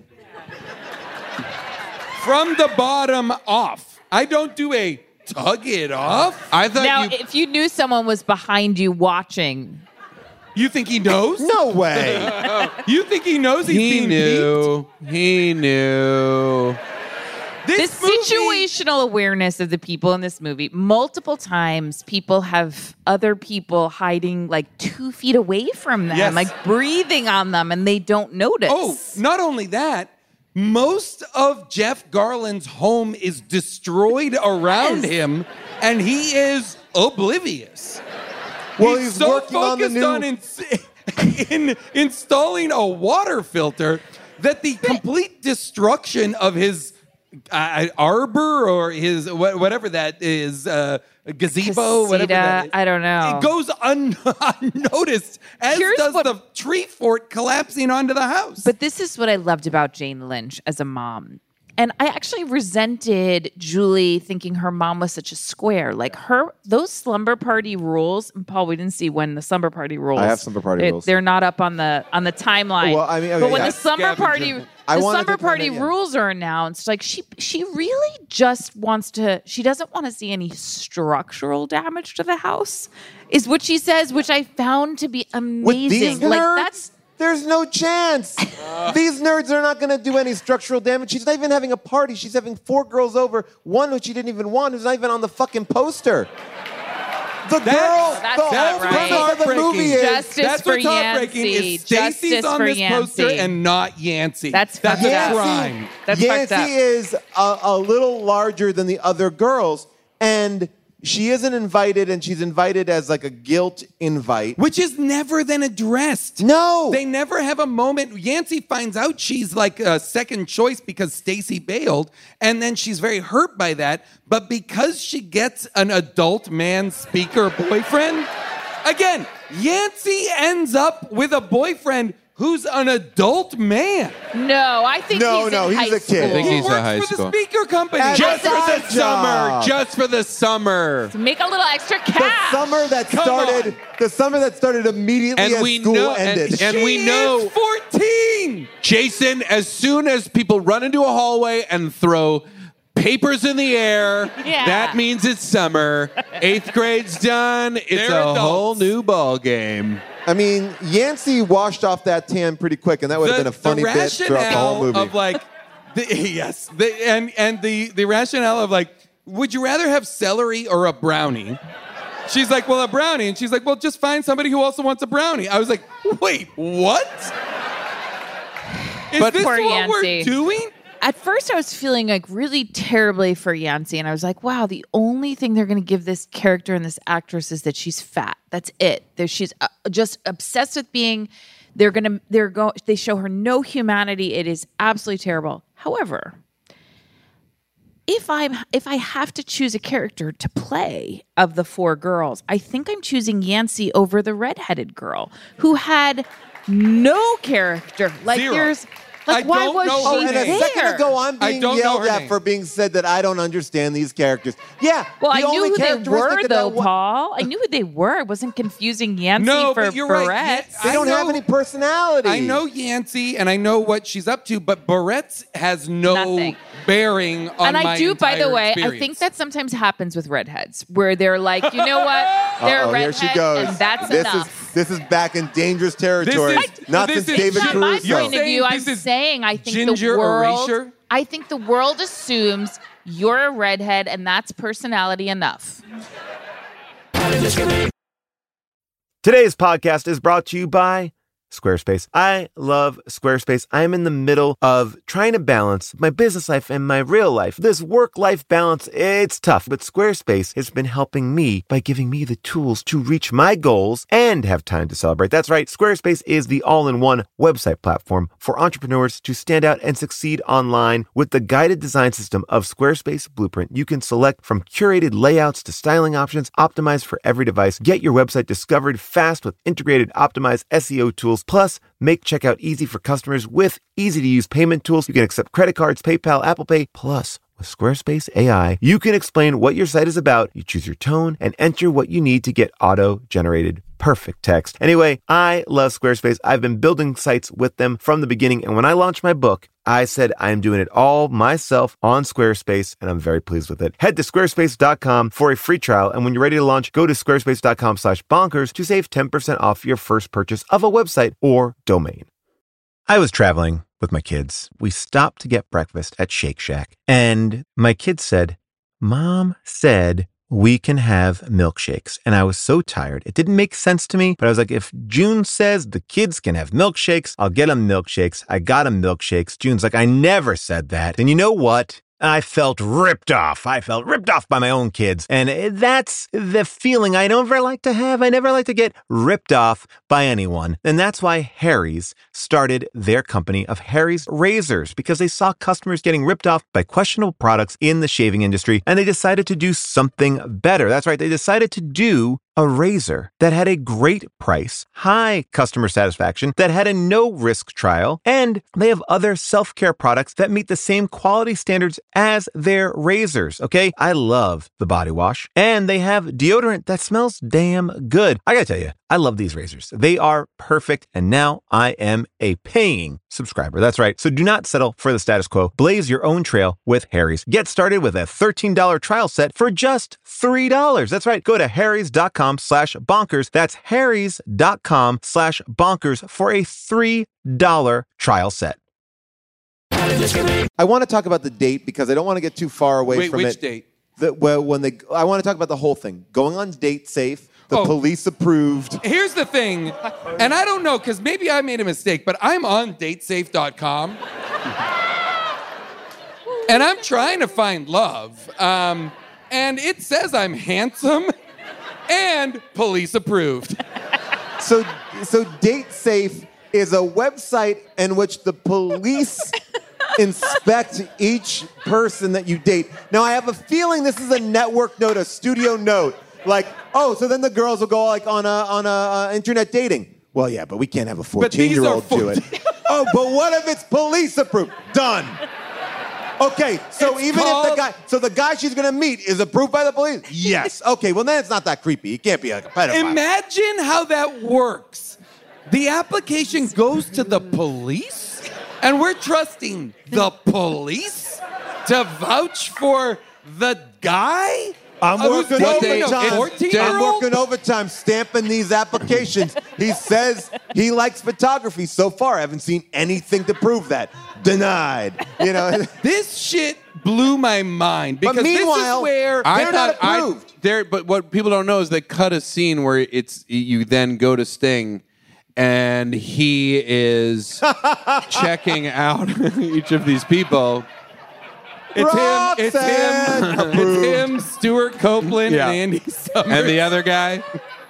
from the bottom off. I don't do a tug it off. I thought Now, you if you knew someone was behind you watching, You think he knows? No way. You think he knows he's he being knew. He knew. peeped? the This movie- situational awareness of the people in this movie, multiple times people have other people hiding like two feet away from them, Yes. like breathing on them, and they don't notice. Oh, not only that, most of Jeff Garland's home is destroyed around Yes. him, and he is oblivious. Well, he's, he's so working on the focused new- on ins- in installing a water filter that the complete destruction of his uh, arbor or his wha- whatever that is, uh, gazebo, whatever that is. I don't know. It goes un- unnoticed, as Here's does what- the tree fort collapsing onto the house. But this is what I loved about Jane Lynch as a mom. And I actually resented Julie thinking her mom was such a square. Like her, those slumber party rules. And Paul, we didn't see when the slumber party rules. I have slumber party they, rules. They're not up on the on the timeline. Well, I mean, okay, but when yeah. the slumber Scavenger. party, I the wanted slumber to comment, party yeah. rules are announced. Like she, she really just wants to. She doesn't want to see any structural damage to the house, is what she says, which I found to be amazing. With these nerds, like that's. there's no chance. These nerds are not going to do any structural damage. She's not even having a party. She's having four girls over, one which she didn't even want, who's not even on the fucking poster. The girl, that's the not whole right. premise of the movie is Justice That's for what's heartbreaking Yancey. is Stacy's Justice on for this poster Yancey. and not Yancey. That's That's fucked a up. crime. That's fucked Yancey up. is a, a little larger than the other girls, and she isn't invited, and she's invited as like a guilt invite. Which is never then addressed. No. They never have a moment. Yancey finds out she's like a second choice because Stacy bailed, and then she's very hurt by that. But because she gets an adult man speaker boyfriend, again, Yancey ends up with a boyfriend who's an adult man. No, I think No, he's no, in he's high a kid. school. I think He's He a works high for school. the speaker company. As Just a for the side summer. job. Just for the summer. Make a little extra The cash. summer that Come started, on. the summer that started immediately And as we school know- and- ended. and- She we know- is fourteen. Jason, as soon as people run into a hallway and throw papers in the air. Yeah. That means it's summer. Eighth grade's done. It's They're a adults. whole new ball game. I mean, Yancey washed off that tan pretty quick, and that would have been a funny the bit throughout the whole rationale movie. of like, the, yes, the, and and the the rationale of like, would you rather have celery or a brownie? She's like, well, a brownie, and she's like, well, just find somebody who also wants a brownie. I was like, wait, what? Is But this poor what we're Yancey. doing? At first, I was feeling like really terribly for Yancey, and I was like, "Wow, the only thing they're going to give this character and this actress is that she's fat. That's it. There, she's uh, just obsessed with being. They're gonna. They're go. They show her no humanity. It is absolutely terrible. However, if I'm if I have to choose a character to play of the four girls, I think I'm choosing Yancey over the redheaded girl who had no character. Like Zero. there's. Like, I why don't was know she Oh, her and a name. there? second ago, I'm I being don't know yelled her at name. for being said that I don't understand these characters. Yeah. Well, the I knew only who they characteristic were, that though, I wa- Paul. I knew who they were. I wasn't confusing Yancey No, for but you're right. Barrett. Yeah, They I don't have know- any personality. I know Yancey and I know what she's up to, but Barrett's has no Nothing. bearing on And I my do, by the entire way, I experience. think that sometimes happens with redheads, where they're like, you know what? They're Uh-oh, a here redhead, she goes. and that's this enough. is this is back in dangerous territory. is- Not this since is- David It's not my Caruso. point of view. You're I'm saying this is saying I think ginger the world. erasure? I think the world assumes you're a redhead, and that's personality enough. Today's podcast is brought to you by Squarespace. I love Squarespace. I'm in the middle of trying to balance my business life and my real life. This work-life balance, it's tough, but Squarespace has been helping me by giving me the tools to reach my goals and have time to celebrate. That's right. Squarespace is the all-in-one website platform for entrepreneurs to stand out and succeed online. With the guided design system of Squarespace Blueprint, you can select from curated layouts to styling options optimized for every device. Get your website discovered fast with integrated optimized S E O tools. Plus, make checkout easy for customers with easy-to-use payment tools. You can accept credit cards, PayPal, Apple Pay. Plus, with Squarespace A I, you can explain what your site is about. You choose your tone and enter what you need to get auto-generated perfect text. Anyway, I love Squarespace. I've been building sites with them from the beginning. And when I launched my book, I said I'm doing it all myself on Squarespace, and I'm very pleased with it. Head to squarespace dot com for a free trial. And when you're ready to launch, go to squarespace dot com slash bonkers to save ten percent off your first purchase of a website or domain. I was traveling with my kids. We stopped to get breakfast at Shake Shack. And my kids said, Mom said we can have milkshakes. And I was so tired. It didn't make sense to me, but I was like, if June says the kids can have milkshakes, I'll get them milkshakes. I got them milkshakes. June's like, I never said that. And you know what? I felt ripped off. I felt ripped off by my own kids. And that's the feeling I never like to have. I never like to get ripped off by anyone. And that's why Harry's started their company of Harry's Razors, because they saw customers getting ripped off by questionable products in the shaving industry, and they decided to do something better. That's right. They decided to do a razor that had a great price, high customer satisfaction, that had a no-risk trial, and they have other self-care products that meet the same quality standards as their razors, okay? I love the body wash, and they have deodorant that smells damn good. I gotta tell you, I love these razors. They are perfect, and now I am a paying subscriber. That's right. So do not settle for the status quo. Blaze your own trail with Harry's. Get started with a thirteen dollars trial set for just three dollars. That's right. Go to harrys.com slash bonkers. That's harrys.com slash bonkers for a three dollars trial set. I want to talk about the date because I don't want to get too far away Wait, from which it. date? The, well, when they, I want to talk about the whole thing. Going on date safe. The Oh. police approved. Here's the thing, and I don't know, because maybe I made a mistake, but I'm on date safe dot com. And I'm trying to find love. Um, and it says I'm handsome and police approved. So, so Date Safe is a website in which the police inspect each person that you date. Now, I have a feeling this is a network note, a studio note. Like, oh, so then the girls will go like on a on a uh, internet dating. Well, yeah, but we can't have a fourteen-year-old do it. Oh, but what if it's police approved? Done. Okay, so It's even if called- the guy, so the guy she's gonna meet is approved by the police? Yes. Okay, well then it's not that creepy. He can't be like a pedophile. Imagine how that works. The application goes to the police, and we're trusting the police? to vouch for the guy? I'm Who's working dating a overtime. I'm fourteen-year-old? working overtime, stamping these applications. He says he likes photography. So far, I haven't seen anything to prove that. Denied. You know. This shit blew my mind because But this meanwhile, is where I- They're not I- approved. there, but what people don't know is they cut a scene where it's you then go to Sting, and he is checking out each of these people. it's him, it's Roxanne him, approved. it's him, Stuart Copeland, Yeah. and Andy Summers. And the other guy.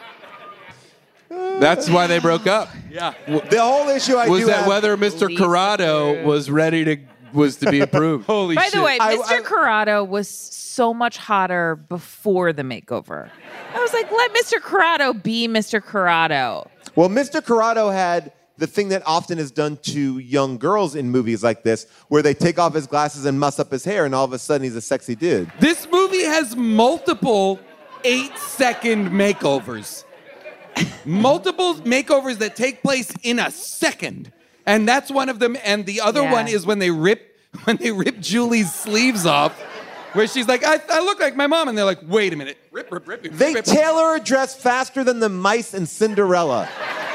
That's why they broke up. yeah. The whole issue I Was do that have, whether Mister Least Corrado approved. was ready to was to be approved? Holy By shit. the way, I- Mister I- Corrado was so much hotter before the makeover. I was like, let Mister Corrado be Mister Corrado. Well, Mister Corrado had the thing that often is done to young girls in movies like this, where they take off his glasses and muss up his hair, and all of a sudden he's a sexy dude. This movie has multiple eight-second makeovers. Multiple makeovers that take place in a second. And that's one of them. And the other Yeah. one is when they rip when they rip Julie's sleeves off, where she's like, I, I look like my mom. And they're like, wait a minute. Rip, rip, rip, rip, They rip. tailor a dress faster than the mice in Cinderella.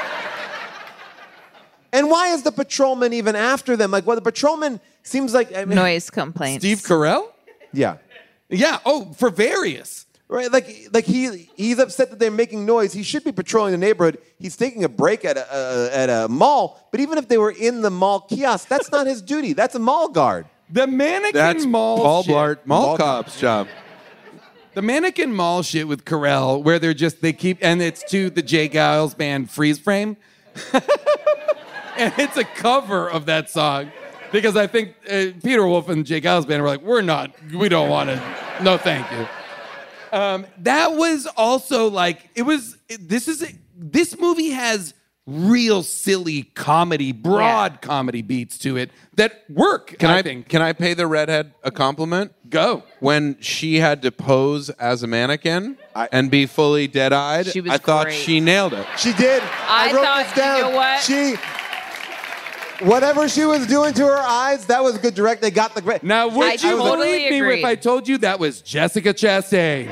And why is the patrolman even after them? Like, well, the patrolman seems like I mean, Noise complaints. Steve Carell? Yeah, Yeah. Oh, for various. right. Like, like he he's upset that they're making noise. He should be patrolling the neighborhood. He's taking a break at a uh, at a mall. But even if they were in the mall kiosk, that's not his duty. That's a mall guard. The mannequin That's mall Paul shit. Blart Mall Mall Cop's job. The mannequin mall shit with Carell, where they're just, they keep, and it's to the Jay Giles band Freeze Frame. And it's a cover of that song. Because I think uh, Peter Wolf and Jay Giles band were like, we're not, we don't want to, no thank you. Um, that was also like, it was, it, this is, a, this movie has real silly comedy, broad Yeah. comedy beats to it that work, Can I, I think. can I pay the redhead a compliment? Go. When she had to pose as a mannequin I- and be fully dead-eyed, She was I thought great. she nailed it. She did. I wrote thought- this down. you know what? She, whatever she was doing to her eyes, that was good direct. They got the great. Now, would I you totally believe me agree. if I told you that was Jessica Chastain?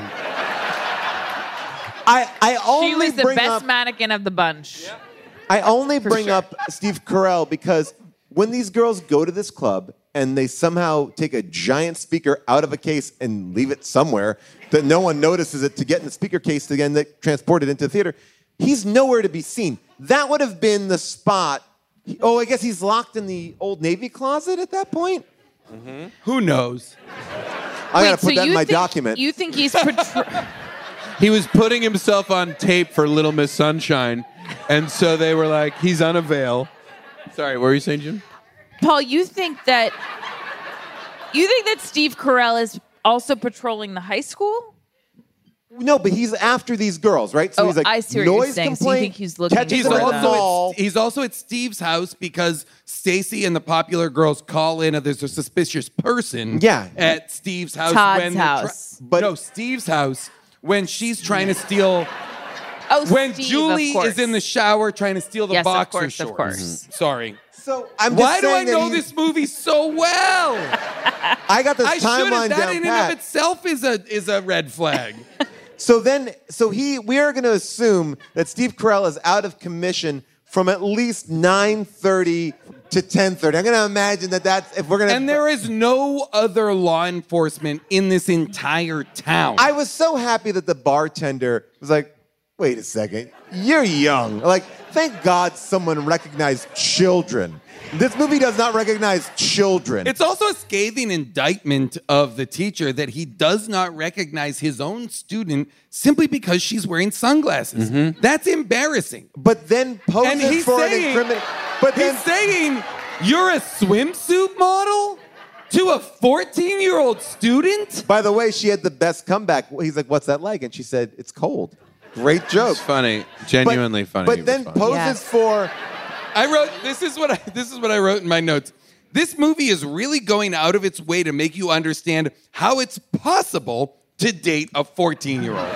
I, I only She was the bring best up, mannequin of the bunch. I only bring sure. up Steve Carell because when these girls go to this club and they somehow take a giant speaker out of a case and leave it somewhere that no one notices it to get in the speaker case to then transport it into the theater, he's nowhere to be seen. That would have been the spot. Oh, I guess he's locked in the old Navy closet at that point. Who knows? I Wait, gotta put so that in you my think, document. You think he's portray- He was putting himself on tape for Little Miss Sunshine, and so they were like, he's unavail. Sorry, what were you saying, Jim? Paul? You think that you think that Steve Carell is also patrolling the high school? No, but he's after these girls, right? So Oh, he's like I see what you're noise saying. So you complaint, think he's looking catches He's them for at them. the also, mall. at, he's also at Steve's house because Stacy and the popular girls call in. And there's a suspicious person. Yeah. At Steve's house. Todd's when they're house. But- no, Steve's house when she's trying to steal. Oh, When Steve, Julie of course. is in the shower trying to steal the Yes, of boxer course, of shorts. course. Sorry. So I'm just Why do I saying that know he- this movie so well? I got this I should timeline have. That down in pat. and of itself is a is a red flag. So then, so he, we are going to assume that Steve Carell is out of commission from at least nine thirty to ten thirty. I'm going to imagine that that's if we're going to. And there is no other law enforcement in this entire town. I was so happy that the bartender was like, "Wait a second, you're young." Like, thank God someone recognized children. This movie does not recognize children. It's also a scathing indictment of the teacher that he does not recognize his own student simply because she's wearing sunglasses. That's embarrassing. but then And poses he's for an saying, incriminate. But then he's saying, you're a swimsuit model to a fourteen-year-old student? By the way, she had the best comeback. He's like, "What's that like?" And she said, "It's cold." Great joke. It's funny, But- genuinely funny. But It was then funny. poses Yes. for. I wrote this is what I this is what I wrote in my notes. This movie is really going out of its way to make you understand how it's possible to date a fourteen-year-old.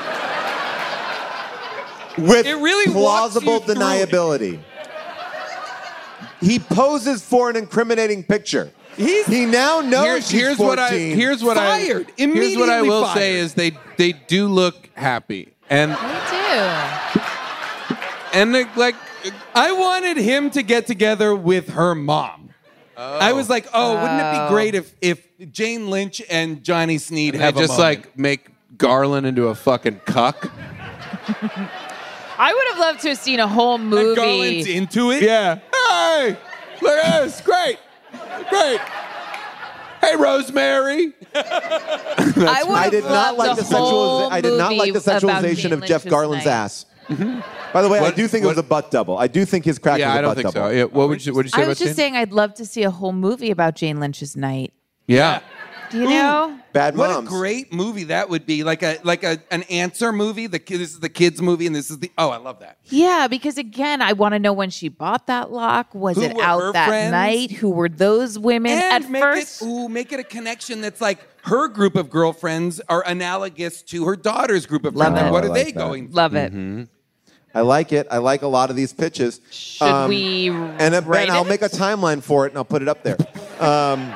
With It really walks plausible you through it. deniability. He poses for an incriminating picture. He's He now knows Here's, she's here's what I fourteen. here's what Fired. I here's what I Immediately will fired. say is they they do look happy and Me too. and they, like I wanted him to get together with her mom. I was like, oh, wouldn't it Oh. be great if if Jane Lynch and Johnny Sneed they have just a moment? like make Garland into a fucking cuck. I would have loved to have seen a whole And Garland's movie. into it. Yeah. Hey, look at this. Great. Great. Hey, Rosemary. I, would I have did not loved like a the whole sexualization. I did not like the movie about sexualization Jane of Jeff Lynch's Garland's night. ass. By the way, I What- do think it was what- a butt double. I do think his crack Yeah, was a I don't butt think double. so. Yeah, what would you what did you say I about was just Jane? saying I'd love to see a whole movie about Jane Lynch's night. Yeah. Do you know? Bad What moms. a great movie that would be, like a like a an answer movie. The kid, this is the kids movie, and this is the oh, I love that. Yeah, because again, I want to know when she bought that lock. Was Who it were out her that friends? night? Who were those women And at make first? it ooh, make it a connection that's like her group of girlfriends are analogous to her daughter's group of Love friends. it. And what I are like they that. going through? Love it. I like it. I like a lot of these pitches. Should Um, we And uh, rate Ben, I'll it? make a timeline for it and I'll put it up there. Um,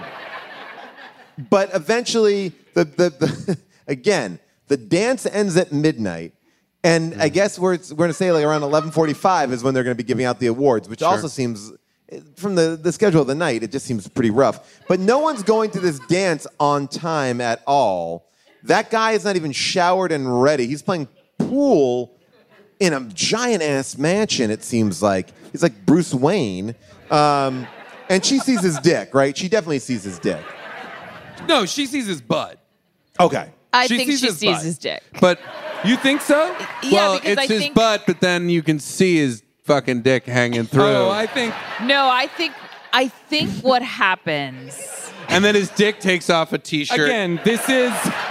but eventually, the, the, the again, the dance ends at midnight. And I guess we're, we're going to say like around eleven forty-five is when they're going to be giving out the awards, which also seems, from the, the schedule of the night, it just seems pretty rough. But no one's going to this dance on time at all. That guy is not even showered and ready. He's playing pool in a giant ass mansion, it seems like. He's like Bruce Wayne. Um, and she sees his dick, right? She definitely sees his dick. No, she sees his butt. Okay. I She think sees she his sees butt. his dick. But You think so? Yeah, well, because it's I his think butt, but then you can see his fucking dick hanging through. Oh, I think. no, I think I think what happens. and then his dick takes off a t-shirt. Again, this is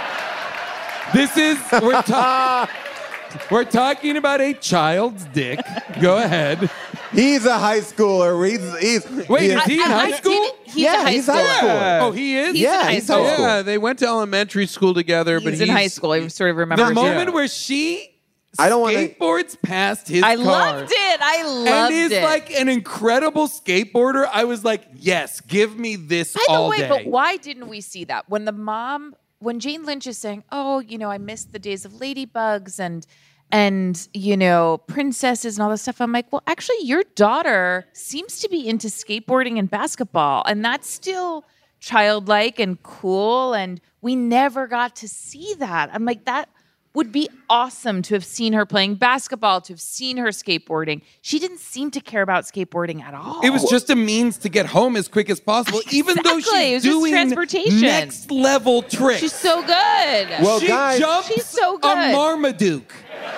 this is we're talking we're talking about a child's dick. Go ahead. He's a high schooler. He's, he's, Wait, he is he in I- high I school? didn't- He's Yeah, a high he's high schooler. schooler. Oh, he is. He's Yeah, in high he's school. high school. Yeah, they went to elementary school together, but He's he's in high school. I sort of remember. The too. moment where she I don't wanna- skateboards past his I car loved it. I and loved is it. like an incredible skateboarder, I was like, yes, give me this By the all way, day. but why didn't we see that when the mom, when Jane Lynch is saying, "Oh, you know, I miss the days of ladybugs and and you know princesses and all this stuff," I'm like, well, actually, your daughter seems to be into skateboarding and basketball, and that's still childlike and cool, and we never got to see that. I'm like, that would be awesome to have seen her playing basketball, to have seen her skateboarding. She didn't seem to care about skateboarding at all. It was just a means to get home as quick as possible, even though Exactly. It she's was just doing transportation. next level tricks. She's so good. Well, she guys- jumps She's so a good. Marmaduke.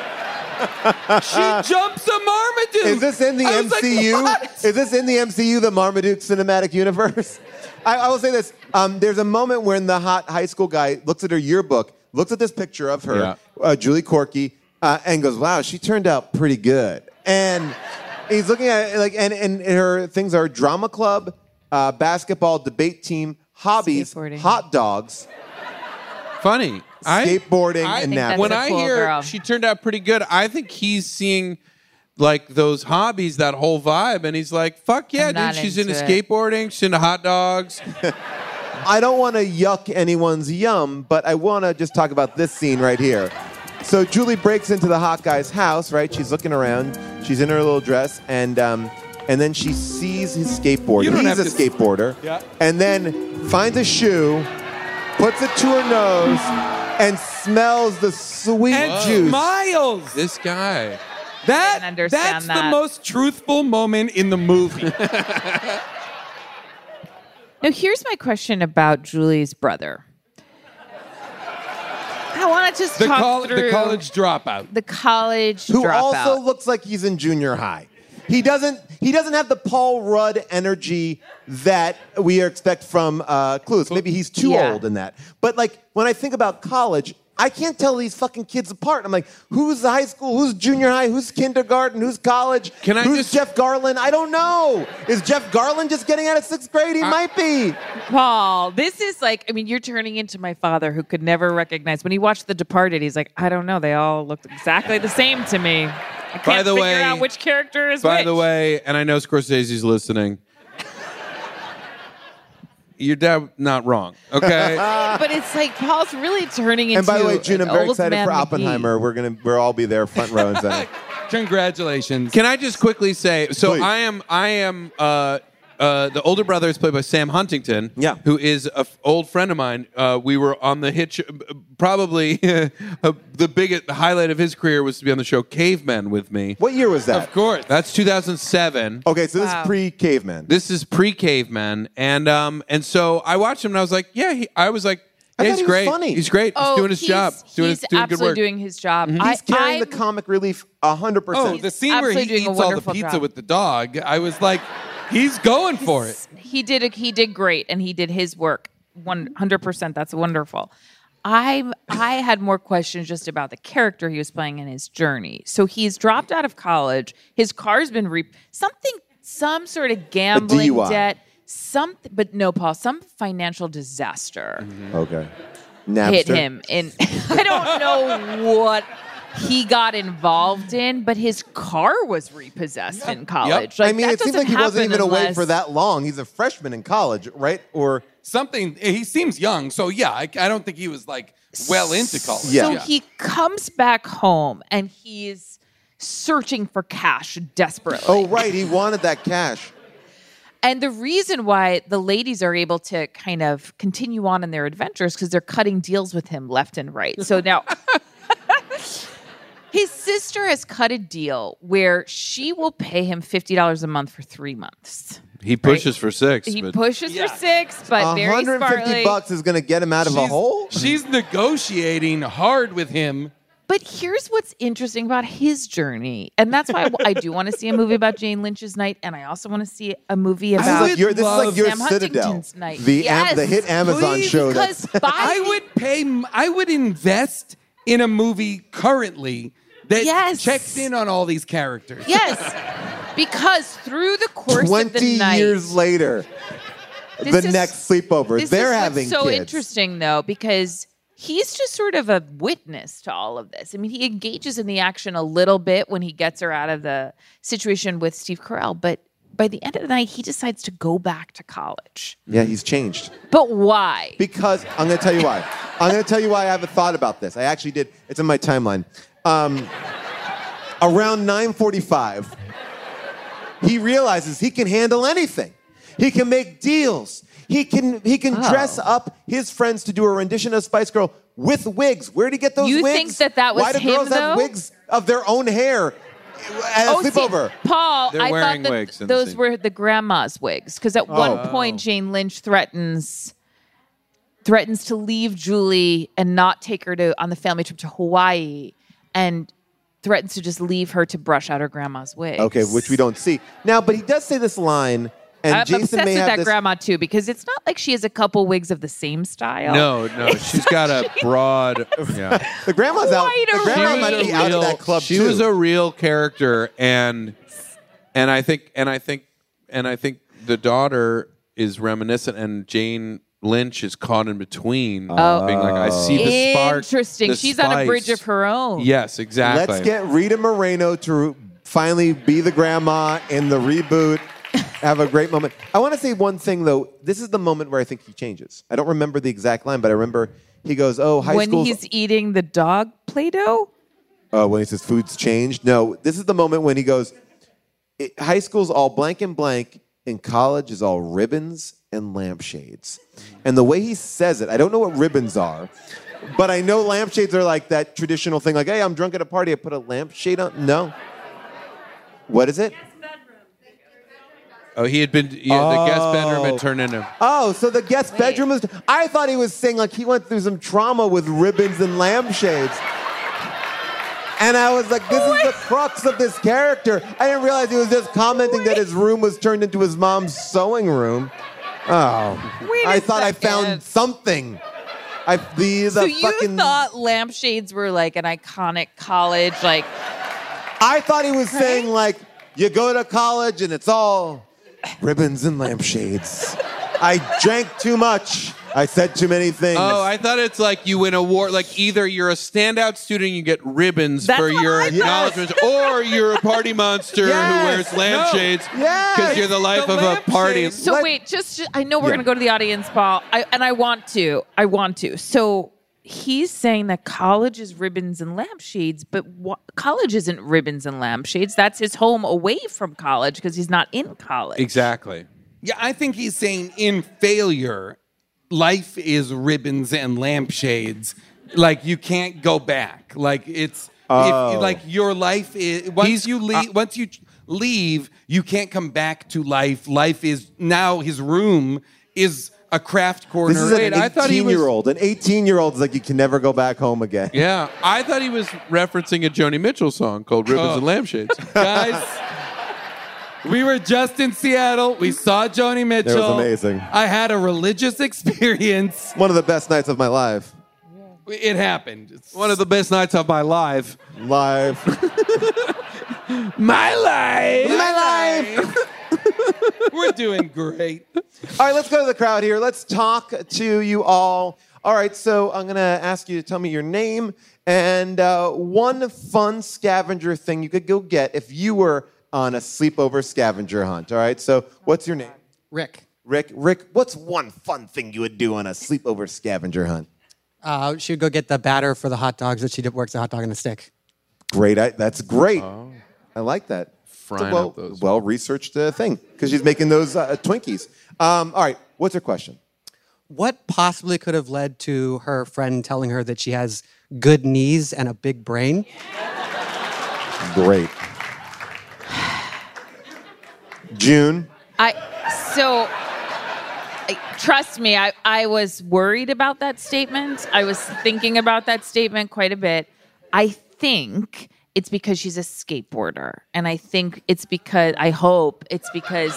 she jumps a Marmaduke. Is this in the I was like, M C U? what? Is this in the M C U, the Marmaduke cinematic universe? I, I will say this. Um, there's a moment when the hot high school guy looks at her yearbook, looks at this picture of her, Yeah. uh, Julie Corky, uh, and goes, wow, she turned out pretty good. And he's looking at it, like, and, and her things are drama club, uh, basketball, debate team, hobbies, Skateboarding. hot dogs, funny. I- skateboarding, I and think napping. that's when a I cool hear girl. she turned out pretty good, I think he's seeing like those hobbies, that whole vibe, and he's like, "Fuck yeah, I'm not dude! She's into into it. skateboarding, she's into hot dogs." I don't want to yuck anyone's yum, but I want to just talk about this scene right here. So Julie breaks into the hot guy's house, right? She's looking around. She's in her little dress, and um, and then she sees his skateboard. You don't He's have a to- skateboarder. Yeah. And then finds a shoe, puts it to her nose, and smells the sweet and juice. smiles. This guy. That didn't understand that's the that. most truthful moment in the movie. Now, here's my question about Julie's brother. I want to just the, talk col- through the college dropout. the college who dropout. also looks like he's in junior high. He doesn't. He doesn't have the Paul Rudd energy that we expect from uh, Clueless. Maybe he's too Yeah. old in that. But like when I think about college, I can't tell these fucking kids apart. I'm like, who's high school? Who's junior high? Who's kindergarten? Who's college? Can I who's just- Jeff Garland? I don't know. Is Jeff Garland just getting out of sixth grade? He might be. Paul, this is like, I mean, you're turning into my father who could never recognize. When he watched The Departed, he's like, I don't know. They all look exactly the same to me. I can't By the figure way- out which character is By which. the way, and I know Scorsese's listening. your dad not wrong. Okay. But it's like Paul's really turning into. And by the way, June, I'm an very old excited man for McGee. Oppenheimer. We're gonna we'll all be there front row and center. Congratulations. Can I just quickly say? So Please. I am. I am. Uh, uh, the older brother is played by Sam Huntington. Yeah. Who is an f- old friend of mine. Uh, we were on the hit. Show, probably uh, the biggest the highlight of his career was to be on the show Cavemen with me. What year was that? Of course. That's two thousand seven. Okay, so this Wow. is pre-caveman. This is pre-Cavemen, and um, and so I watched him, and I was like, yeah, he, I was like, I yeah, thought he's he was great. funny. He's great. Oh, he's doing his he's, job. Doing he's his, doing good absolutely work. doing his job. He's I, carrying I'm- the comic relief one hundred percent. Oh, the scene where he absolutely doing a eats all the wonderful pizza job. with the dog. I was like, he's going for it. He did a, he did great, and he did his work one hundred percent. That's wonderful. I I had more questions just about the character he was playing in his journey. So he's dropped out of college. His car's been re- something some sort of D gambling U I. debt. Something, but no, Paul. Some financial disaster Okay. hit Napster. him, and I don't know what he got involved in, but his car was repossessed in college. Like, I mean, that it seems doesn't like he wasn't happen even away unless- for that long. He's a freshman in college, right? Or Something, he seems young. So, yeah, I, I don't think he was like well into college. Yeah. So he comes back home and he's searching for cash desperately. oh, right, he wanted that cash. And the reason why the ladies are able to kind of continue on in their adventures because they're cutting deals with him left and right. So now his sister has cut a deal where she will pay him fifty dollars a month for three months. He pushes for six. He but pushes Yeah. for six, but very one hundred fifty smartly. bucks is going to get him out of a She's- hole? She's negotiating hard with him. But here's what's interesting about his journey. And that's why I do want to see a movie about Jane Lynch's Night. And I also want to see a movie This is about like your, this is like love your Sam Citadel. Huntington's Night. The, am- Yes, the hit Amazon please, show. because That's, by I the- would pay, I would invest in a movie currently that Yes. checks in on all these characters. Yes, because through the course of the twenty night, years later, This the is- next sleepover, this they're is what's having so kids. interesting though, because he's just sort of a witness to all of this. I mean, he engages in the action a little bit when he gets her out of the situation with Steve Carell, but by the end of the night, he decides to go back to college. Yeah, he's changed. But why? Because I'm going to tell you why. I'm going to tell you why I haven't thought about this. I actually did. It's in my timeline. Um, around nine forty-five, he realizes he can handle anything. He can make deals. He can he can Oh. dress up his friends to do a rendition of Spice Girl with wigs. Where did he get those You wigs? think that that was Why do him, girls have though? wigs of their own hair at a Oh, see, sleepover? Paul, They're I wearing thought that wigs in the those scene. were the grandma's wigs because at one Oh. point Jane Lynch threatens threatens to leave Julie and not take her to on the family trip to Hawaii, and threatens to just leave her to brush out her grandma's wigs. Okay, which we don't see now. But he does say this line, and I'm Jason obsessed may with have that this. grandma too because it's not like she has a couple wigs of the same style. no, no, she's got a broad. Yeah. The grandma's out. Quite a The grandma range. might be out of that club she too. was a real character, and and I think and I think and I think the daughter is reminiscent, and Jane Lynch is caught in between, Oh. being like, I see the spark. Interesting. the She's on a bridge spice. of her own. Yes, exactly. Let's get Rita Moreno to finally be the grandma in the reboot. Have a great moment. I want to say one thing though. This is the moment where I think he changes. I don't remember the exact line, but I remember he goes, "Oh, high When school's." he's eating the dog Play-Doh. Oh, when he says food's changed. No, this is the moment when he goes, "It- high school's all blank and blank, and college is all ribbons and lampshades." And the way he says it, I don't know what ribbons are, but I know lampshades are like that traditional thing, like, hey, I'm drunk at a party, I put a lampshade on. No. What is it? Oh, he had been. Yeah, the guest bedroom Oh. had turned into. Oh, so the guest bedroom was. I thought he was saying like he went through some trauma with ribbons and lampshades. And I was like, this is the crux of this character. I didn't realize he was just commenting that his room was turned into his mom's sewing room. Oh. Wait a I thought I second. found something. I the, the So you fucking thought lampshades were like an iconic college, like I thought he was saying like you go to college and it's all ribbons and lampshades. I drank too much. I said too many things. Oh, I thought it's like you win award. Like either you're a standout student, you get ribbons That's for what your I thought. acknowledgments, or you're a party monster Yes. who wears lampshades because Yes. you're the life The of a party. lampshades. So Let- wait, just, just I know we're Yeah. going to go to the audience ball, I, and I want to. I want to. So he's saying that college is ribbons and lampshades, but wha- college isn't ribbons and lampshades. That's his home away from college because he's not in college. Exactly. Yeah, I think he's saying in failure, life is ribbons and lampshades. Like you can't go back. Like it's Oh. if, like your life is once He's- you leave. once you leave, you can't come back to life. Life is now his room is a craft corner. This is Wait, an I thought he was- eighteen-year-old. An eighteen-year-old is like, you can never go back home again. Yeah, I thought he was referencing a Joni Mitchell song called "Ribbons Oh. and Lampshades." Guys, we were just in Seattle. We saw Joni Mitchell. amazing. I had a religious experience. One of the best nights of my life. It happened. It's One of the best nights of my life. Live. my life. My life. We're doing great. All right, let's go to the crowd here. Let's talk to you all. All right, so I'm going to ask you to tell me your name and uh, one fun scavenger thing you could go get if you were on a sleepover scavenger hunt. All right, so what's your name? Rick. Rick. Rick, what's one fun thing you would do on a sleepover scavenger hunt? Uh, she would go get the batter for the hot dogs that she did, works a hot dog on a stick. Great. I, that's great. I like that. Frying It's a well, up those. well-researched uh, thing because she's making those uh, Twinkies. Um, all right, what's her question? What possibly could have led to her friend telling her that she has good knees and a big brain? Great. June. I so I, trust me, I, I was worried about that statement. I was thinking about that statement quite a bit. I think it's because she's a skateboarder. And I think it's because I hope it's because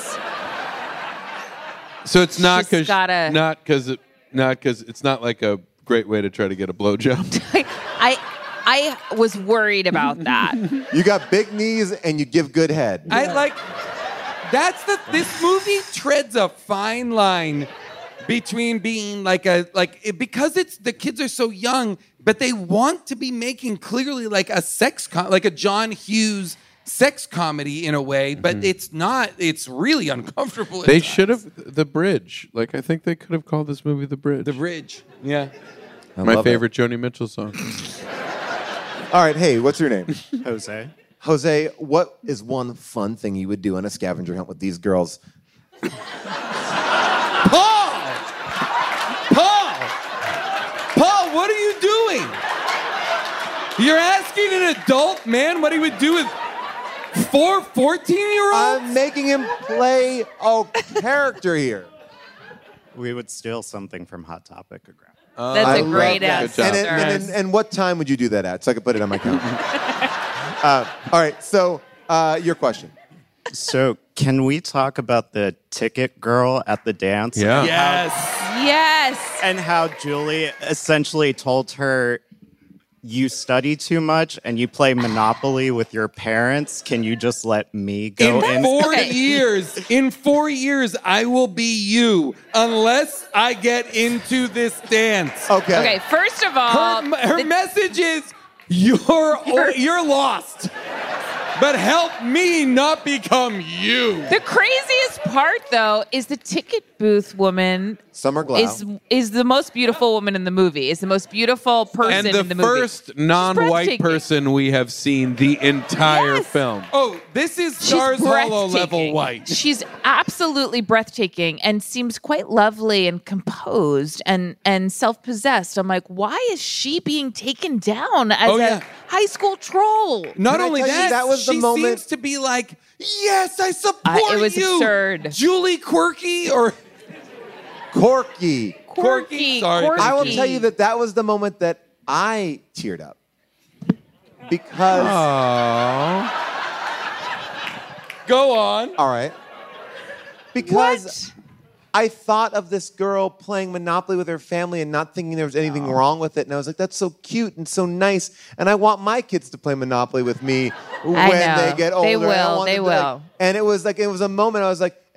So it's not She's because gotta- not because it, not because it's not like a great way to try to get a blowjob. I I was worried about that. You got big knees and you give good head. I like that's the this movie treads a fine line between being like a like it, because it's the kids are so young, but they want to be making clearly like a sex com- like a John Hughes sex comedy in a way, but it's not. It's really uncomfortable. at They times. should have the bridge. Like I think they could have called this movie The Bridge. The Bridge. Yeah. I My love it. favorite Joni Mitchell song. All right, hey, what's your name? Jose. Jose, what is one fun thing you would do on a scavenger hunt with these girls? Paul! Paul! Paul, what are you doing? You're asking an adult man what he would do with four fourteen-year-olds? I'm making him play a character here. We would steal something from Hot Topic or grab. That's I a love great that. answer. And, it- and, and, and what time would you do that at? So I could put it on my calendar. uh, all right, so uh, your question. So, can we talk about the ticket girl at the dance? Yeah. Yes. Yes. And how Julie essentially told her, you study too much and you play Monopoly with your parents. Can you just let me go In in? four Okay. years, in four years, I will be you unless I get into this dance. Okay. Okay, first of all, Her, her the- message is, you're, You're- you're lost. But help me not become you. the craziest part, though, is the ticket booth woman Summer Glau. is is the most beautiful woman in the movie. Is the most beautiful person And the, in the movie. first non-white breathtaking. person we have seen the entire Yes. film. Oh, this is She's Stars Hollow level breathtaking. white. She's absolutely breathtaking and seems quite lovely and composed and and self-possessed. I'm like, why is she being taken down as Oh, a yeah. high school troll? Not Can I only tell you, that, that was the she moment- seems to be like, yes, I support Uh, it was you. absurd. Julie Quirky or Corky. Quirky, Sorry. quirky. I will tell you that that was the moment that I teared up. Because, go on. all right. Because What? I thought of this girl playing Monopoly with her family and not thinking there was anything wrong with it. And I was like, that's so cute and so nice. And I want my kids to play Monopoly with me when know. they get older. They And I will. want They them to, like- will. and it was like, it was a moment I was like,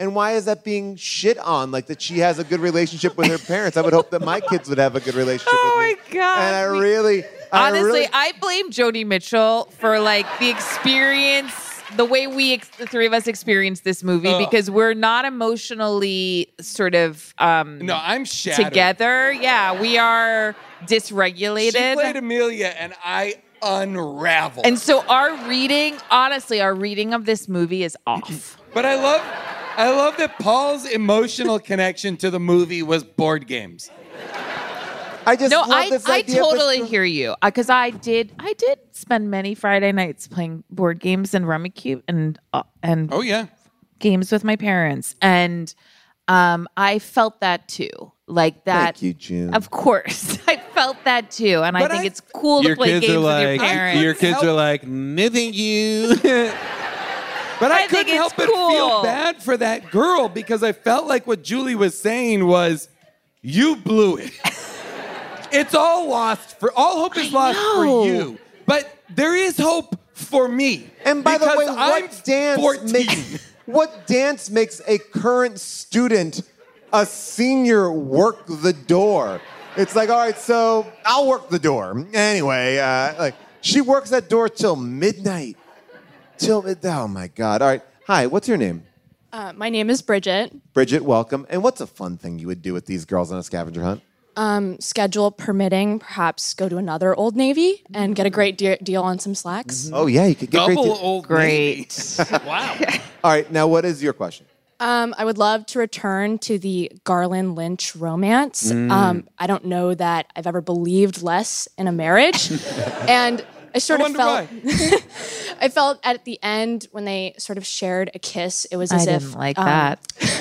And why is that being shit on? Like that she has a good relationship with her parents. I would hope that my kids would have a good relationship Oh with me. my God. And I really, I Honestly, really, I blame Joni Mitchell for like the experience, the way we, ex- the three of us experienced this movie, Ugh. because we're not emotionally sort of um, No, I'm shattered. together. Yeah, we are dysregulated. She played Amelia, and I unraveled. And so our reading, honestly, our reading of this movie is off. But I love, I love that Paul's emotional connection to the movie was board games. I just No, love I, this I idea of this totally girl- hear you because I did I did spend many Friday nights playing board games and Rummikub and uh, and Oh yeah. games with my parents, and um, I felt that too, like that. Thank you, June. Of course, I felt that too, and But I think I- it's cool to Your play kids games are with like, your parents. your kids Help. are like, no, thank you. But I, I think couldn't it's help but feel cool. bad for that girl because I felt like what Julie was saying was, you blew it. It's all lost for all hope is I lost know. for you. But there is hope for me. And by the because way, I'm what dance fourteen. makes what dance makes a current student a senior work the door? It's like, all right, so I'll work the door. Anyway, uh, like she works that door till midnight. Till mid- oh my God. All right. Hi, what's your name? Uh, my name is Bridget. Bridget, welcome. And what's a fun thing you would do with these girls on a scavenger hunt? Um, schedule permitting, perhaps go to another Old Navy and get a great de- deal on some slacks. Oh yeah, you could get Double great. de- old Great. Navy. Wow. All right, now what is your question? Um, I would love to return to the Garland Lynch romance. Mm. Um, I don't know that I've ever believed less in a marriage, and I sort I of wonder felt. I felt at the end when they sort of shared a kiss. It was I as didn't if like um, that.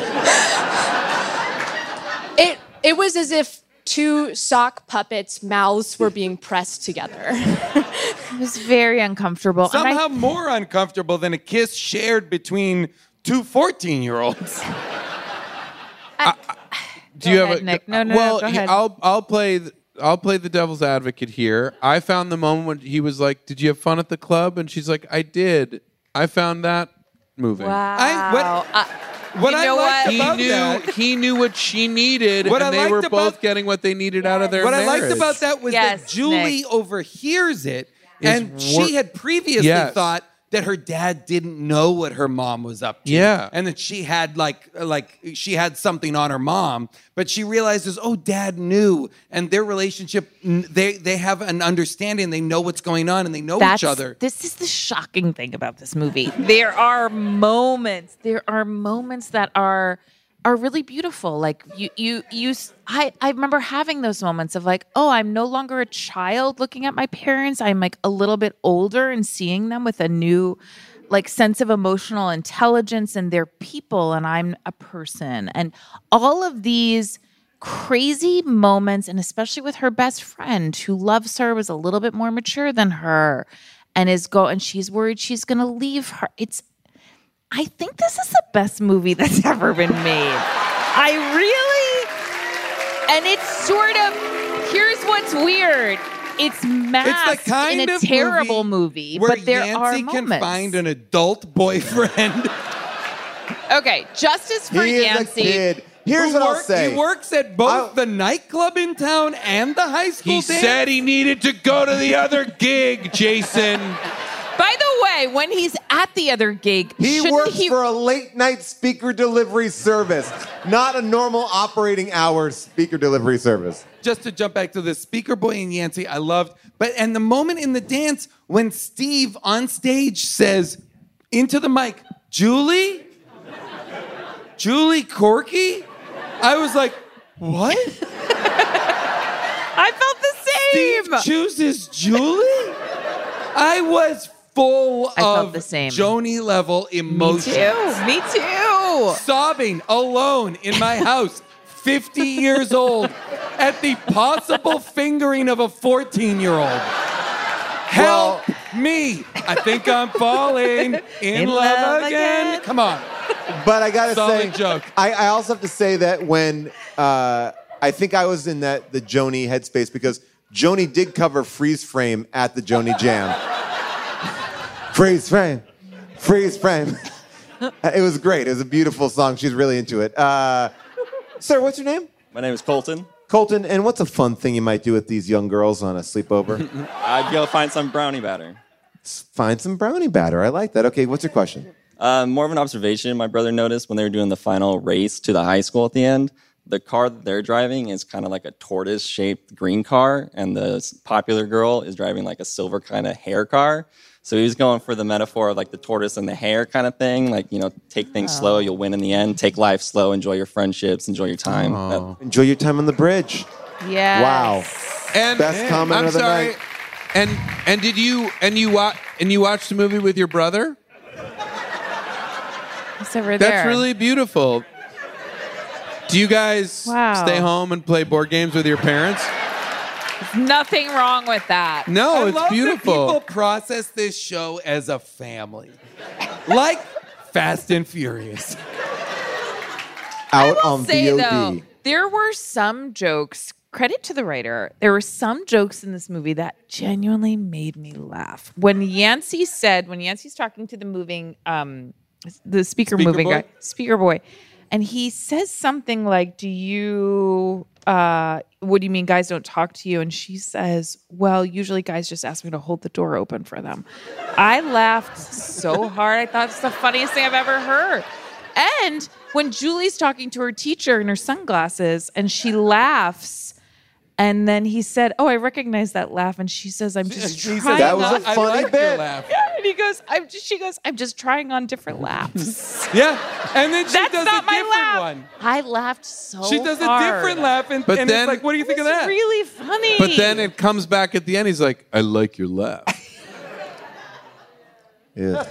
It it was as if two sock puppets' mouths were being pressed together. It was very uncomfortable. and I- Somehow more uncomfortable than a kiss shared between two fourteen-year-olds. Do you Go have ahead, a Nick. No, no, no, well, go he- ahead. I'll I'll play th- I'll play the devil's advocate here. I found the moment when he was like, "Did you have fun at the club?" And she's like, "I did." I found that moving. wow. I- what- Uh, What You I know liked what? He about knew that, he knew what she needed, What I and they liked were about- both getting what they needed out of their what I marriage. liked about that was Yes, that Julie Nick. overhears it, and wor- she had previously Yes. thought that her dad didn't know what her mom was up to. Yeah. And that she had like like she had something on her mom, but she realizes, oh, dad knew, and their relationship, n- they they have an understanding, they know what's going on, and they know That's, each other. This is the shocking thing about this movie. There are moments. There are moments that are are really beautiful. Like you, you, you. s- I, I remember having those moments of like, oh, I'm no longer a child looking at my parents. I'm like a little bit older and seeing them with a new, like, sense of emotional intelligence, and they're people, and I'm a person, and all of these crazy moments, and especially with her best friend who loves her, was a little bit more mature than her, and is go and she's worried she's gonna leave her. It's I think this is the best movie that's ever been made. I really and it's sort of here's what's weird. It's masked It's the kind in a of terrible movie, where but there Yancey are can moments. find an adult boyfriend. Okay, justice for He is a Yancey. kid. Here's who what I'll work- say. He works at both I'll- the nightclub in town and the high school He dance. said he needed to go to the other gig, Jason. By the way, when he's at the other gig, He shouldn't works he for a late night speaker delivery service, not a normal operating hours speaker delivery service. Just to jump back to the speaker boy and Yancey, I loved. But and the moment in the dance when Steve on stage says into the mic, Julie, Julie Corky, I was like, what? I felt the same. Steve chooses Julie? I was full I felt of the same. Joni level Me emotion. too. Me too. Sobbing alone in my house, fifty years old, at the possible fingering of a fourteen-year-old. Help me. I think I'm falling in, In love, love again. again. Come on. But I gotta Solid say, joke. I, I also have to say that when uh, I think I was in that the Joni headspace because Joni did cover Freeze Frame at the Joni Jam. Freeze frame, freeze frame. It was great. It was a beautiful song. She's really into it. Uh, sir, what's your name? My name is Colton. Colton, and what's a fun thing you might do with these young girls on a sleepover? I'd go find some brownie batter. Find some brownie batter. I like that. Okay, what's your question? Uh, more of an observation my brother noticed when they were doing the final race to the high school at the end. The car that they're driving is kind of like a tortoise-shaped green car, and the s- popular girl is driving like a silver kind of hair car. So he was going for the metaphor of like the tortoise and the hare kind of thing. Like, you know, take things Oh. slow, you'll win in the end. Take life slow, enjoy your friendships, enjoy your time. That- Enjoy your time on the bridge. Yeah. Wow. And Best comment I'm of the sorry. night. And and did you and you wa- and you watched the movie with your brother? It's over That's there. really beautiful. Do you guys Wow. stay home and play board games with your parents? Nothing wrong with that. No, I it's love beautiful. that people process this show as a family, like Fast and Furious. Out I will on say V O D. though, there were some jokes. Credit to the writer. There were some jokes in this movie that genuinely made me laugh. When Yancey said, when Yancey's talking to the moving, um, the speaker, Speaker moving boy? guy, speaker boy, and he says something like, "Do you? Uh, what do you mean guys don't talk to you?" And she says, "Well, usually guys just ask me to hold the door open for them." I laughed so hard. I thought it's the funniest thing I've ever heard. And when Julie's talking to her teacher in her sunglasses and she laughs, and then he said, "Oh, I recognize that laugh," and she says, "I'm just He trying." says, That was a on- I funny like your bit. laugh. Yeah, and he goes, "I'm just." She goes, "I'm just trying on different laughs." Yeah, and then she That's does not a my different laugh. one. I laughed so. She does a hard. different laugh, and, But and then- it's like, what do you think of that? It's really funny. But then it comes back at the end. He's like, "I like your laugh." Yeah.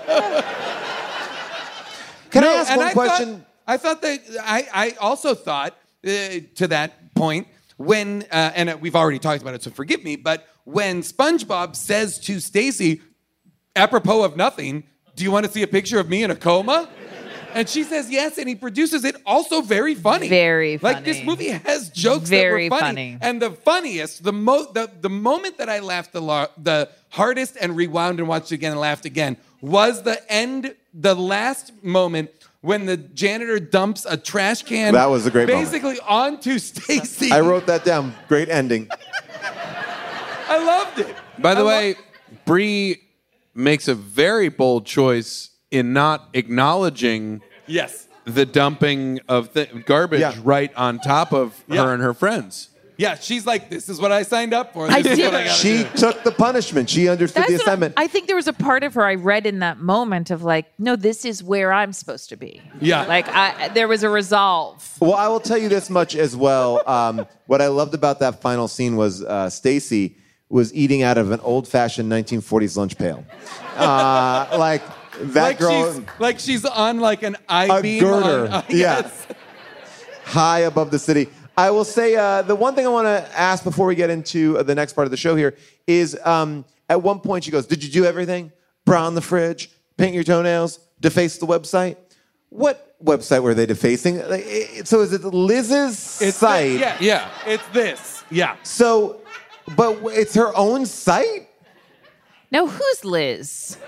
Can I No, ask and one I question? Thought, I thought that I, I also thought uh, to that point when uh, and we've already talked about it, so forgive me. But when SpongeBob says to Stacy, apropos of nothing, "Do you want to see a picture of me in a coma?" And she says yes, and he produces it. Also very funny. Very Like this funny. movie has jokes Very that were funny. funny. And the funniest, the mo the, the moment that I laughed the lar- the hardest and rewound and watched it again and laughed again was the end, the last moment when the janitor dumps a trash can. That was a great moment. basically onto Stacy. I wrote that down. Great ending. I loved it. By the I lo- way, Bree makes a very bold choice in not acknowledging yes. the dumping of th- garbage Yeah. right on top of Yeah. her and her friends. Yeah, she's like, this is what I signed up for. I This is did. what I gotta She do. took the punishment. She understood That's the what assignment. I think there was a part of her I read in that moment of like, no, this is where I'm supposed to be. Yeah. Like I, there was a resolve. Well, I will tell you this much as well. Um, what I loved about that final scene was uh, Stacy was eating out of an old-fashioned nineteen forties lunch pail. Uh, like that like girl, she's like she's on like an I a beam. girder. On, uh, Yeah. yes. high above the city. I will say uh, the one thing I want to ask before we get into uh, the next part of the show here is um, at one point she goes, "Did you do everything? Brown the fridge, paint your toenails, deface the website?" What website were they defacing? Like, it- So is it Liz's It's site? thi- yeah, yeah. It's this. Yeah. So, but w- it's her own site? Now, who's Liz?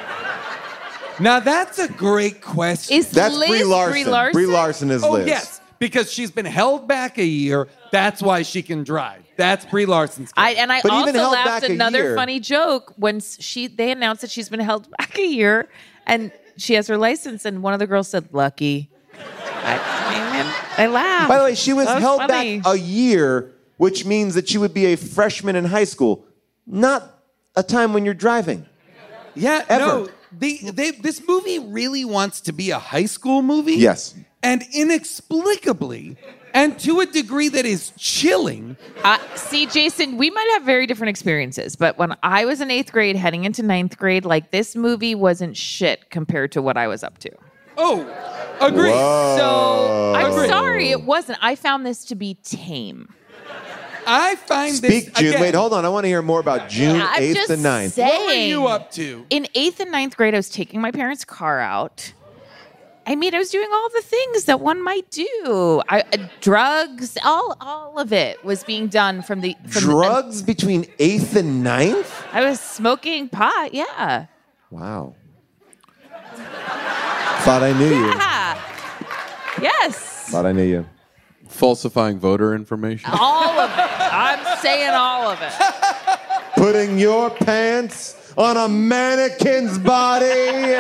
Now that's a great question. Is That's Liz Brie Larson. Brie Larson? Brie Larson is Oh Liz. yes, because she's been held back a year. That's why she can drive. That's Brie Larson's. I, and I But even also held laughed back a another year. funny joke when s- she they announced that she's been held back a year and she has her license and one of the girls said lucky. I, I, I laughed. By the way, she was, That held funny. back a year, which means that she would be a freshman in high school, not a time when you're driving. Yeah, Ever. no. They, they, this movie really wants to be a high school movie. Yes. And inexplicably, and to a degree that is chilling, Uh, see, Jason, we might have very different experiences, but when I was in eighth grade heading into ninth grade, like this movie wasn't shit compared to what I was up to. oh, agree. So I'm Agree. sorry, it wasn't. I found this to be tame. I find Speak this June. again. Wait, hold on. I want to hear more about June I'm eighth just and ninth. saying. What were you up to? In eighth and ninth grade, I was taking my parents' car out. I mean, I was doing all the things that one might do. I, uh, drugs, all all of it was being done from the from the- Drugs between eighth and ninth? I was smoking pot. Yeah. Wow. Thought I knew you. Yeah. Yes. Thought I knew you. Falsifying voter information. All of it. I'm saying all of it. Putting your pants on a mannequin's body.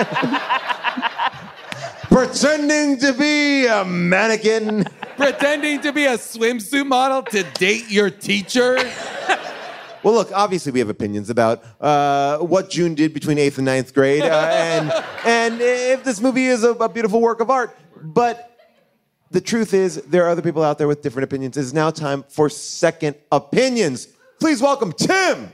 Pretending to be a mannequin. Pretending to be a swimsuit model to date your teacher. Well, look, obviously we have opinions about uh, what June did between eighth and ninth grade, uh, and and if this movie is a, a beautiful work of art. But the truth is, there are other people out there with different opinions. It is now time for second opinions. Please welcome Tim.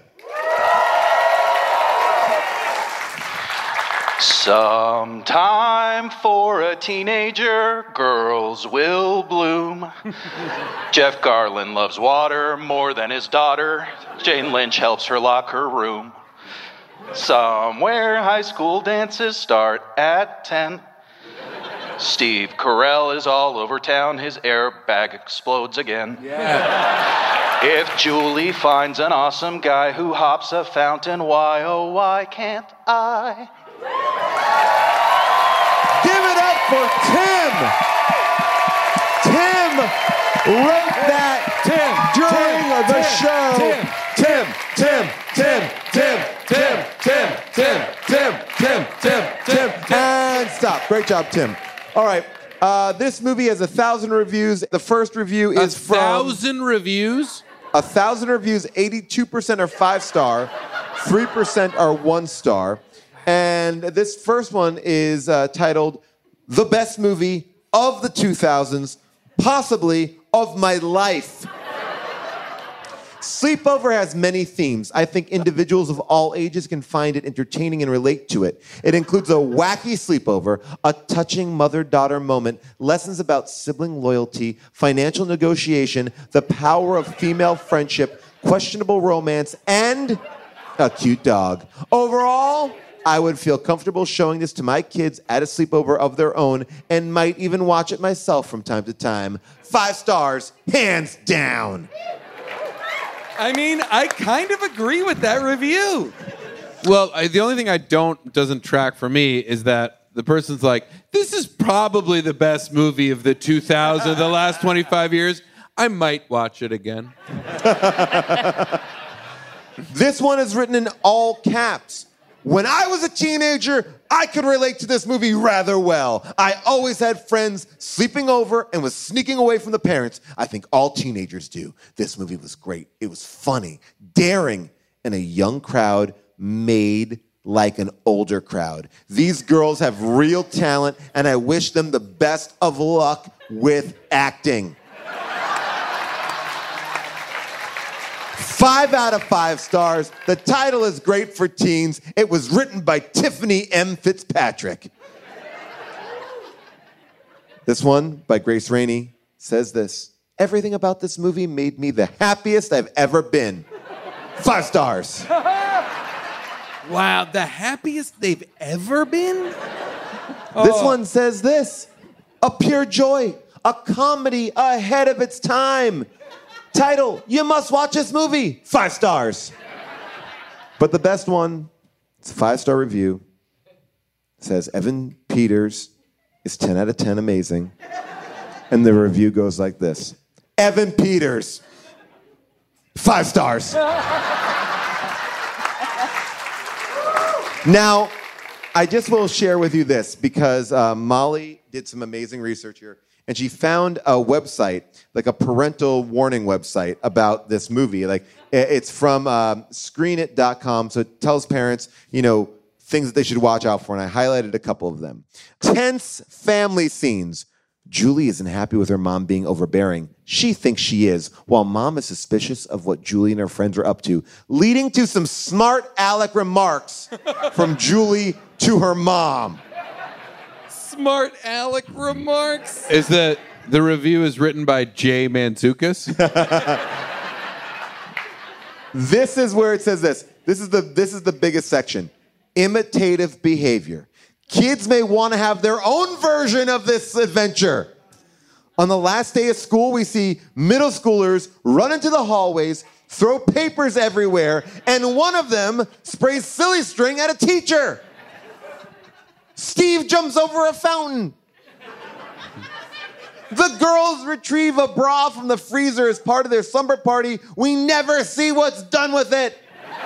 Sometime for a teenager, girls will bloom. Jeff Garland loves water more than his daughter. Jane Lynch helps her lock her room. Somewhere high school dances start at ten. Steve Carell is all over town. His airbag explodes again. Yeah. If Julie finds an awesome guy who hops a fountain, why, oh, why can't I? Give it up for Tim. Tim wrote that Tim during Tim, the Tim, show. Tim, Tim, Tim, Tim, Tim, Tim, Tim, Tim, Tim, Tim, Tim, Tim, and stop. Great job, Tim. All right. Uh, this movie has a thousand reviews. The first review is a from thousand reviews. a thousand reviews. eighty-two percent are five star, three percent are one star. And this first one is uh, titled "The Best Movie of the two thousands, Possibly of My Life." Sleepover has many themes. I think individuals of all ages can find it entertaining and relate to it. It includes a wacky sleepover, a touching mother-daughter moment, lessons about sibling loyalty, financial negotiation, the power of female friendship, questionable romance, and a cute dog. Overall, I would feel comfortable showing this to my kids at a sleepover of their own and might even watch it myself from time to time. Five stars, hands down. I mean, I kind of agree with that review. Well, I, the only thing I don't doesn't track for me is that the person's like, "This is probably the best movie of the two thousands, the last twenty-five years. I might watch it again." This one is written in all caps. When I was a teenager, I could relate to this movie rather well. I always had friends sleeping over and was sneaking away from the parents. I think all teenagers do. This movie was great. It was funny, daring, and a young crowd made like an older crowd. These girls have real talent, and I wish them the best of luck with acting. Five out of five stars. The title is great for teens. It was written by Tiffany M. Fitzpatrick. This one, by Grace Rainey, says this: "Everything about this movie made me the happiest I've ever been." Five stars. Wow, the happiest they've ever been? This one says this: "A pure joy, a comedy ahead of its time." Title, "You must watch this movie." Five stars. But the best one, it's a five-star review. It says, "Evan Peters is ten out of ten amazing." And the review goes like this: "Evan Peters, five stars." Now, I just will share with you this because uh, Molly did some amazing research here. And she found a website, like a parental warning website about this movie. Like, it's from um, screen it dot com, so it tells parents, you know, things that they should watch out for, and I highlighted a couple of them. Tense family scenes. Julie isn't happy with her mom being overbearing. She thinks she is, while mom is suspicious of what Julie and her friends are up to, leading to some smart aleck remarks from Julie to her mom. Smart aleck remarks. Is that the review is written by Jay Mantzoukas? This is where it says this. This is the this is the biggest section. Imitative behavior. Kids may want to have their own version of this adventure. On the last day of school, we see middle schoolers run into the hallways, throw papers everywhere, and one of them sprays silly string at a teacher. Steve jumps over a fountain. The girls retrieve a bra from the freezer as part of their slumber party. We never see what's done with it.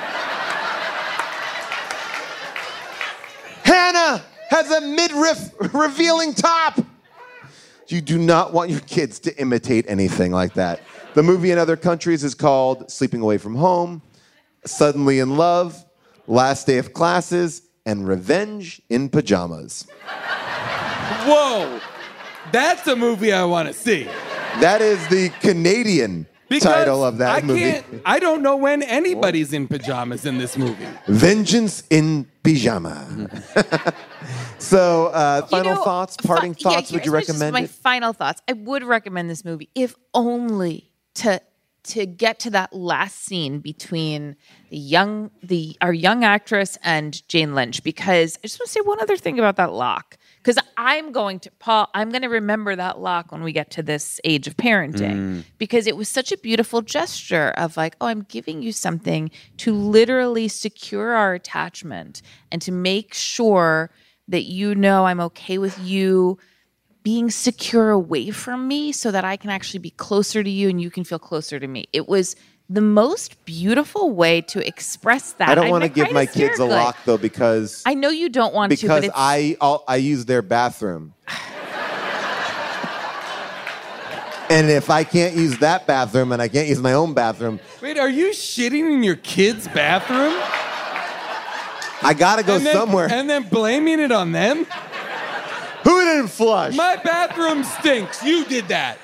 Hannah has a midriff revealing top. You do not want your kids to imitate anything like that. The movie in other countries is called Sleeping Away from Home, Suddenly in Love, Last Day of Classes, and Revenge in Pajamas. Whoa. That's a movie I want to see. That is the Canadian Because title of that I movie. Can't, I don't know when anybody's in pajamas in this movie. Vengeance in Pyjama. So, uh, final know, thoughts, parting fi- yeah, thoughts, would you here's just recommend my it? final thoughts. I would recommend this movie, if only to to get to that last scene between the young the our young actress and Jane Lynch, because I just want to say one other thing about that lock. Because I'm going to, Paul, I'm going to remember that lock when we get to this age of parenting. Mm. Because it was such a beautiful gesture of like, oh, I'm giving you something to literally secure our attachment and to make sure that you know I'm okay with you being secure away from me so that I can actually be closer to you and you can feel closer to me. It was the most beautiful way to express that. I don't want to I'm give quite my kids a hysterically. lock, though, because... I know you don't want to, Because but it's... I I'll, I use their bathroom. And if I can't use that bathroom and I can't use my own bathroom, Wait, are you shitting in your kid's bathroom? I gotta go and then, somewhere. And then blaming it on them? Who didn't flush? My bathroom stinks. You did that.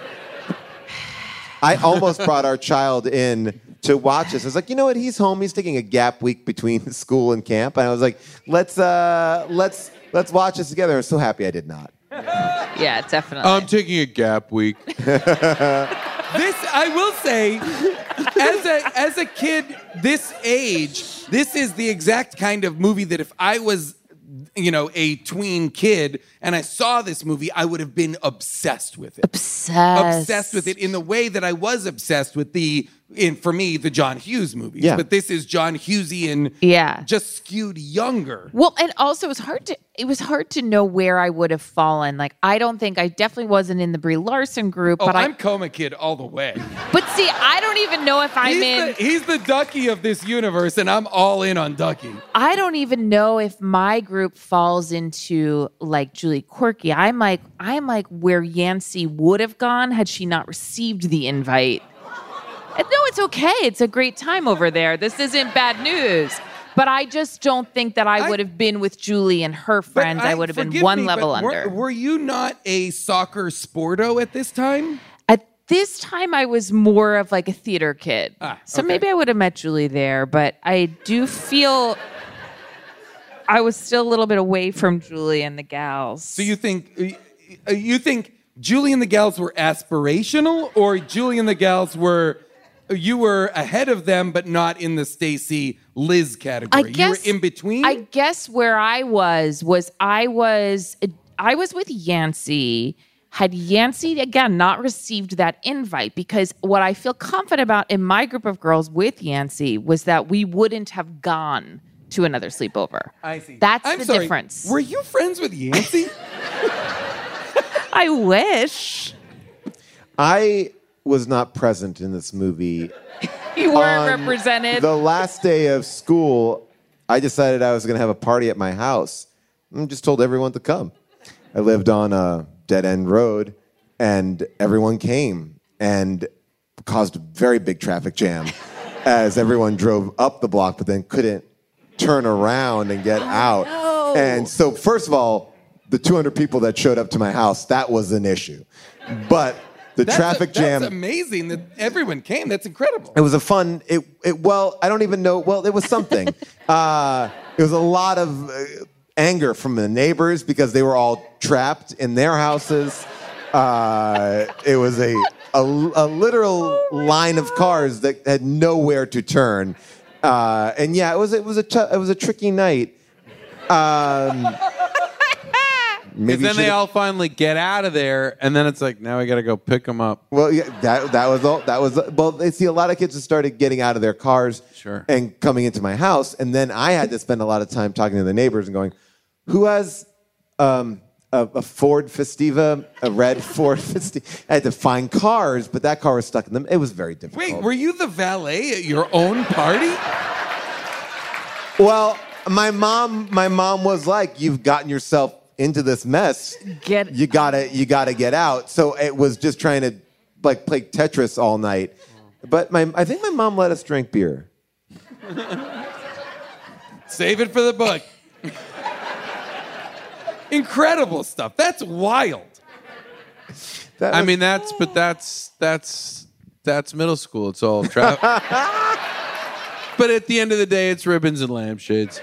I almost brought our child in to watch this. I was like, you know what? He's home. He's taking a gap week between school and camp. And I was like, let's uh, let's let's watch this together. I'm so happy I did not. Yeah, definitely. I'm taking a gap week. This, I will say, as a as a kid this age, this is the exact kind of movie that if I was, you know, a tween kid and I saw this movie, I would have been obsessed with it. Obsessed. Obsessed with it in the way that I was obsessed with the, in for me, the John Hughes movies. Yeah. But this is John Hughesian, Yeah. just skewed younger. Well, and also it was hard to it was hard to know where I would have fallen. Like, I don't think I definitely wasn't in the Brie Larson group, Oh, but I'm I Coma Kid all the way. but see, I don't even know if I'm he's, in the, he's the Ducky of this universe, and I'm all in on Ducky. I don't even know if my group falls into like Julie Quirky. I'm like I'm like where Yancey would have gone had she not received the invite. And no, it's okay. It's a great time over there. This isn't bad news. But I just don't think that I, I- would have been with Julie and her But friends. I, would have been forgive one me, level but were- under. Were you not a soccer sporto at this time? At this time, I was more of like a theater kid. Ah, so okay. maybe I would have met Julie there. But I do feel I was still a little bit away from Julie and the gals. So you think uh, you think Julie and the Gals were aspirational, or Julie and the Gals were you were ahead of them, but not in the Stacy Liz category? I guess you were in between. I guess where I was was I was I was with Yancey. Had Yancey again not received that invite, because what I feel confident about in my group of girls with Yancey was that we wouldn't have gone to another sleepover. I see. That's I'm the sorry, difference. Were you friends with Yancey? I wish I was not present in this movie. you weren't On represented. The last day of school, I decided I was going to have a party at my house and just told everyone to come. I lived on a dead-end road, and everyone came and caused a very big traffic jam as everyone drove up the block but then couldn't turn around and get out. no. And so, first of all, the two hundred people that showed up to my house, that was an issue. But the That's traffic a- jam... That's amazing that everyone came. That's incredible. It was a fun. It, it well, I don't even know. Well, it was something. uh, it was a lot of uh, anger from the neighbors because they were all trapped in their houses. Uh, it was a, a a literal line of cars that had nowhere to turn. Uh, and yeah, it was it was a t- it was a tricky night. Um, maybe And then they should've- all finally get out of there, and then it's like, now I got to go pick them up. Well, yeah, that that was all. That was well. They see a lot of kids that started getting out of their cars Sure. and coming into my house, and then I had to spend a lot of time talking to the neighbors and going, who has um, a, a Ford Festiva, a red Ford Festiva. I had to find cars, but that car was stuck in them. It was very difficult. Wait, were you the valet at your own party? Well, my mom, my mom was like, "You've gotten yourself into this mess. Get you gotta, you gotta get out." So it was just trying to, like, play Tetris all night. But my, I think my mom let us drink beer. Save it for the book. Incredible stuff. That's wild. That I was- mean, that's but that's that's that's middle school. It's all trap. But at the end of the day, it's ribbons and lampshades.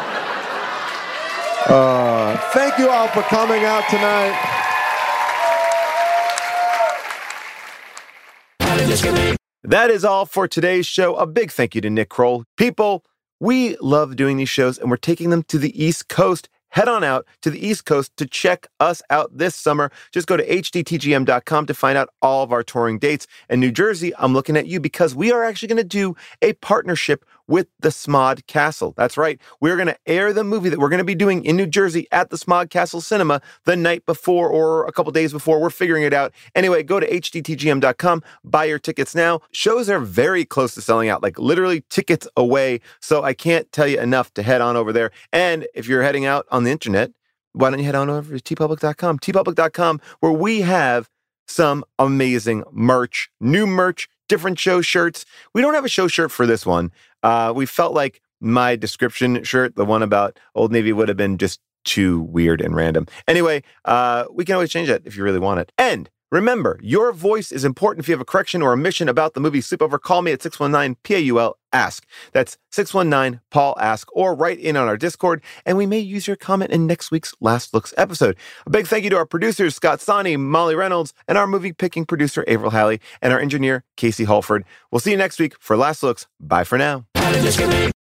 Uh, thank you all for coming out tonight. That is all for today's show. A big thank you to Nick Kroll. People, we love doing these shows, and we're taking them to the East Coast. Head on out to the East Coast to check us out this summer. Just go to H D T G M dot com to find out all of our touring dates. And New Jersey, I'm looking at you because we are actually going to do a partnership with the Smod Castle. That's right. We're going to air the movie that we're going to be doing in New Jersey at the Smod Castle Cinema the night before or a couple days before. We're figuring it out. Anyway, go to H D T G M dot com. Buy your tickets now. Shows are very close to selling out, like literally tickets away. So I can't tell you enough to head on over there. And if you're heading out on the internet, why don't you head on over to T Public dot com? T Public dot com, where we have some amazing merch, new merch, different show shirts. We don't have a show shirt for this one. Uh, we felt like my description shirt, the one about Old Navy, would have been just too weird and random. Anyway, uh, we can always change that if you really want it. And remember, your voice is important. If you have a correction or omission about the movie Sleepover, call me at six one nine P A U L ask. That's six one nine Paul ask, or write in on our Discord, and we may use your comment in next week's Last Looks episode. A big thank you to our producers, Scott Sani, Molly Reynolds, and our movie-picking producer, Avril Halley, and our engineer, Casey Holford. We'll see you next week for Last Looks. Bye for now.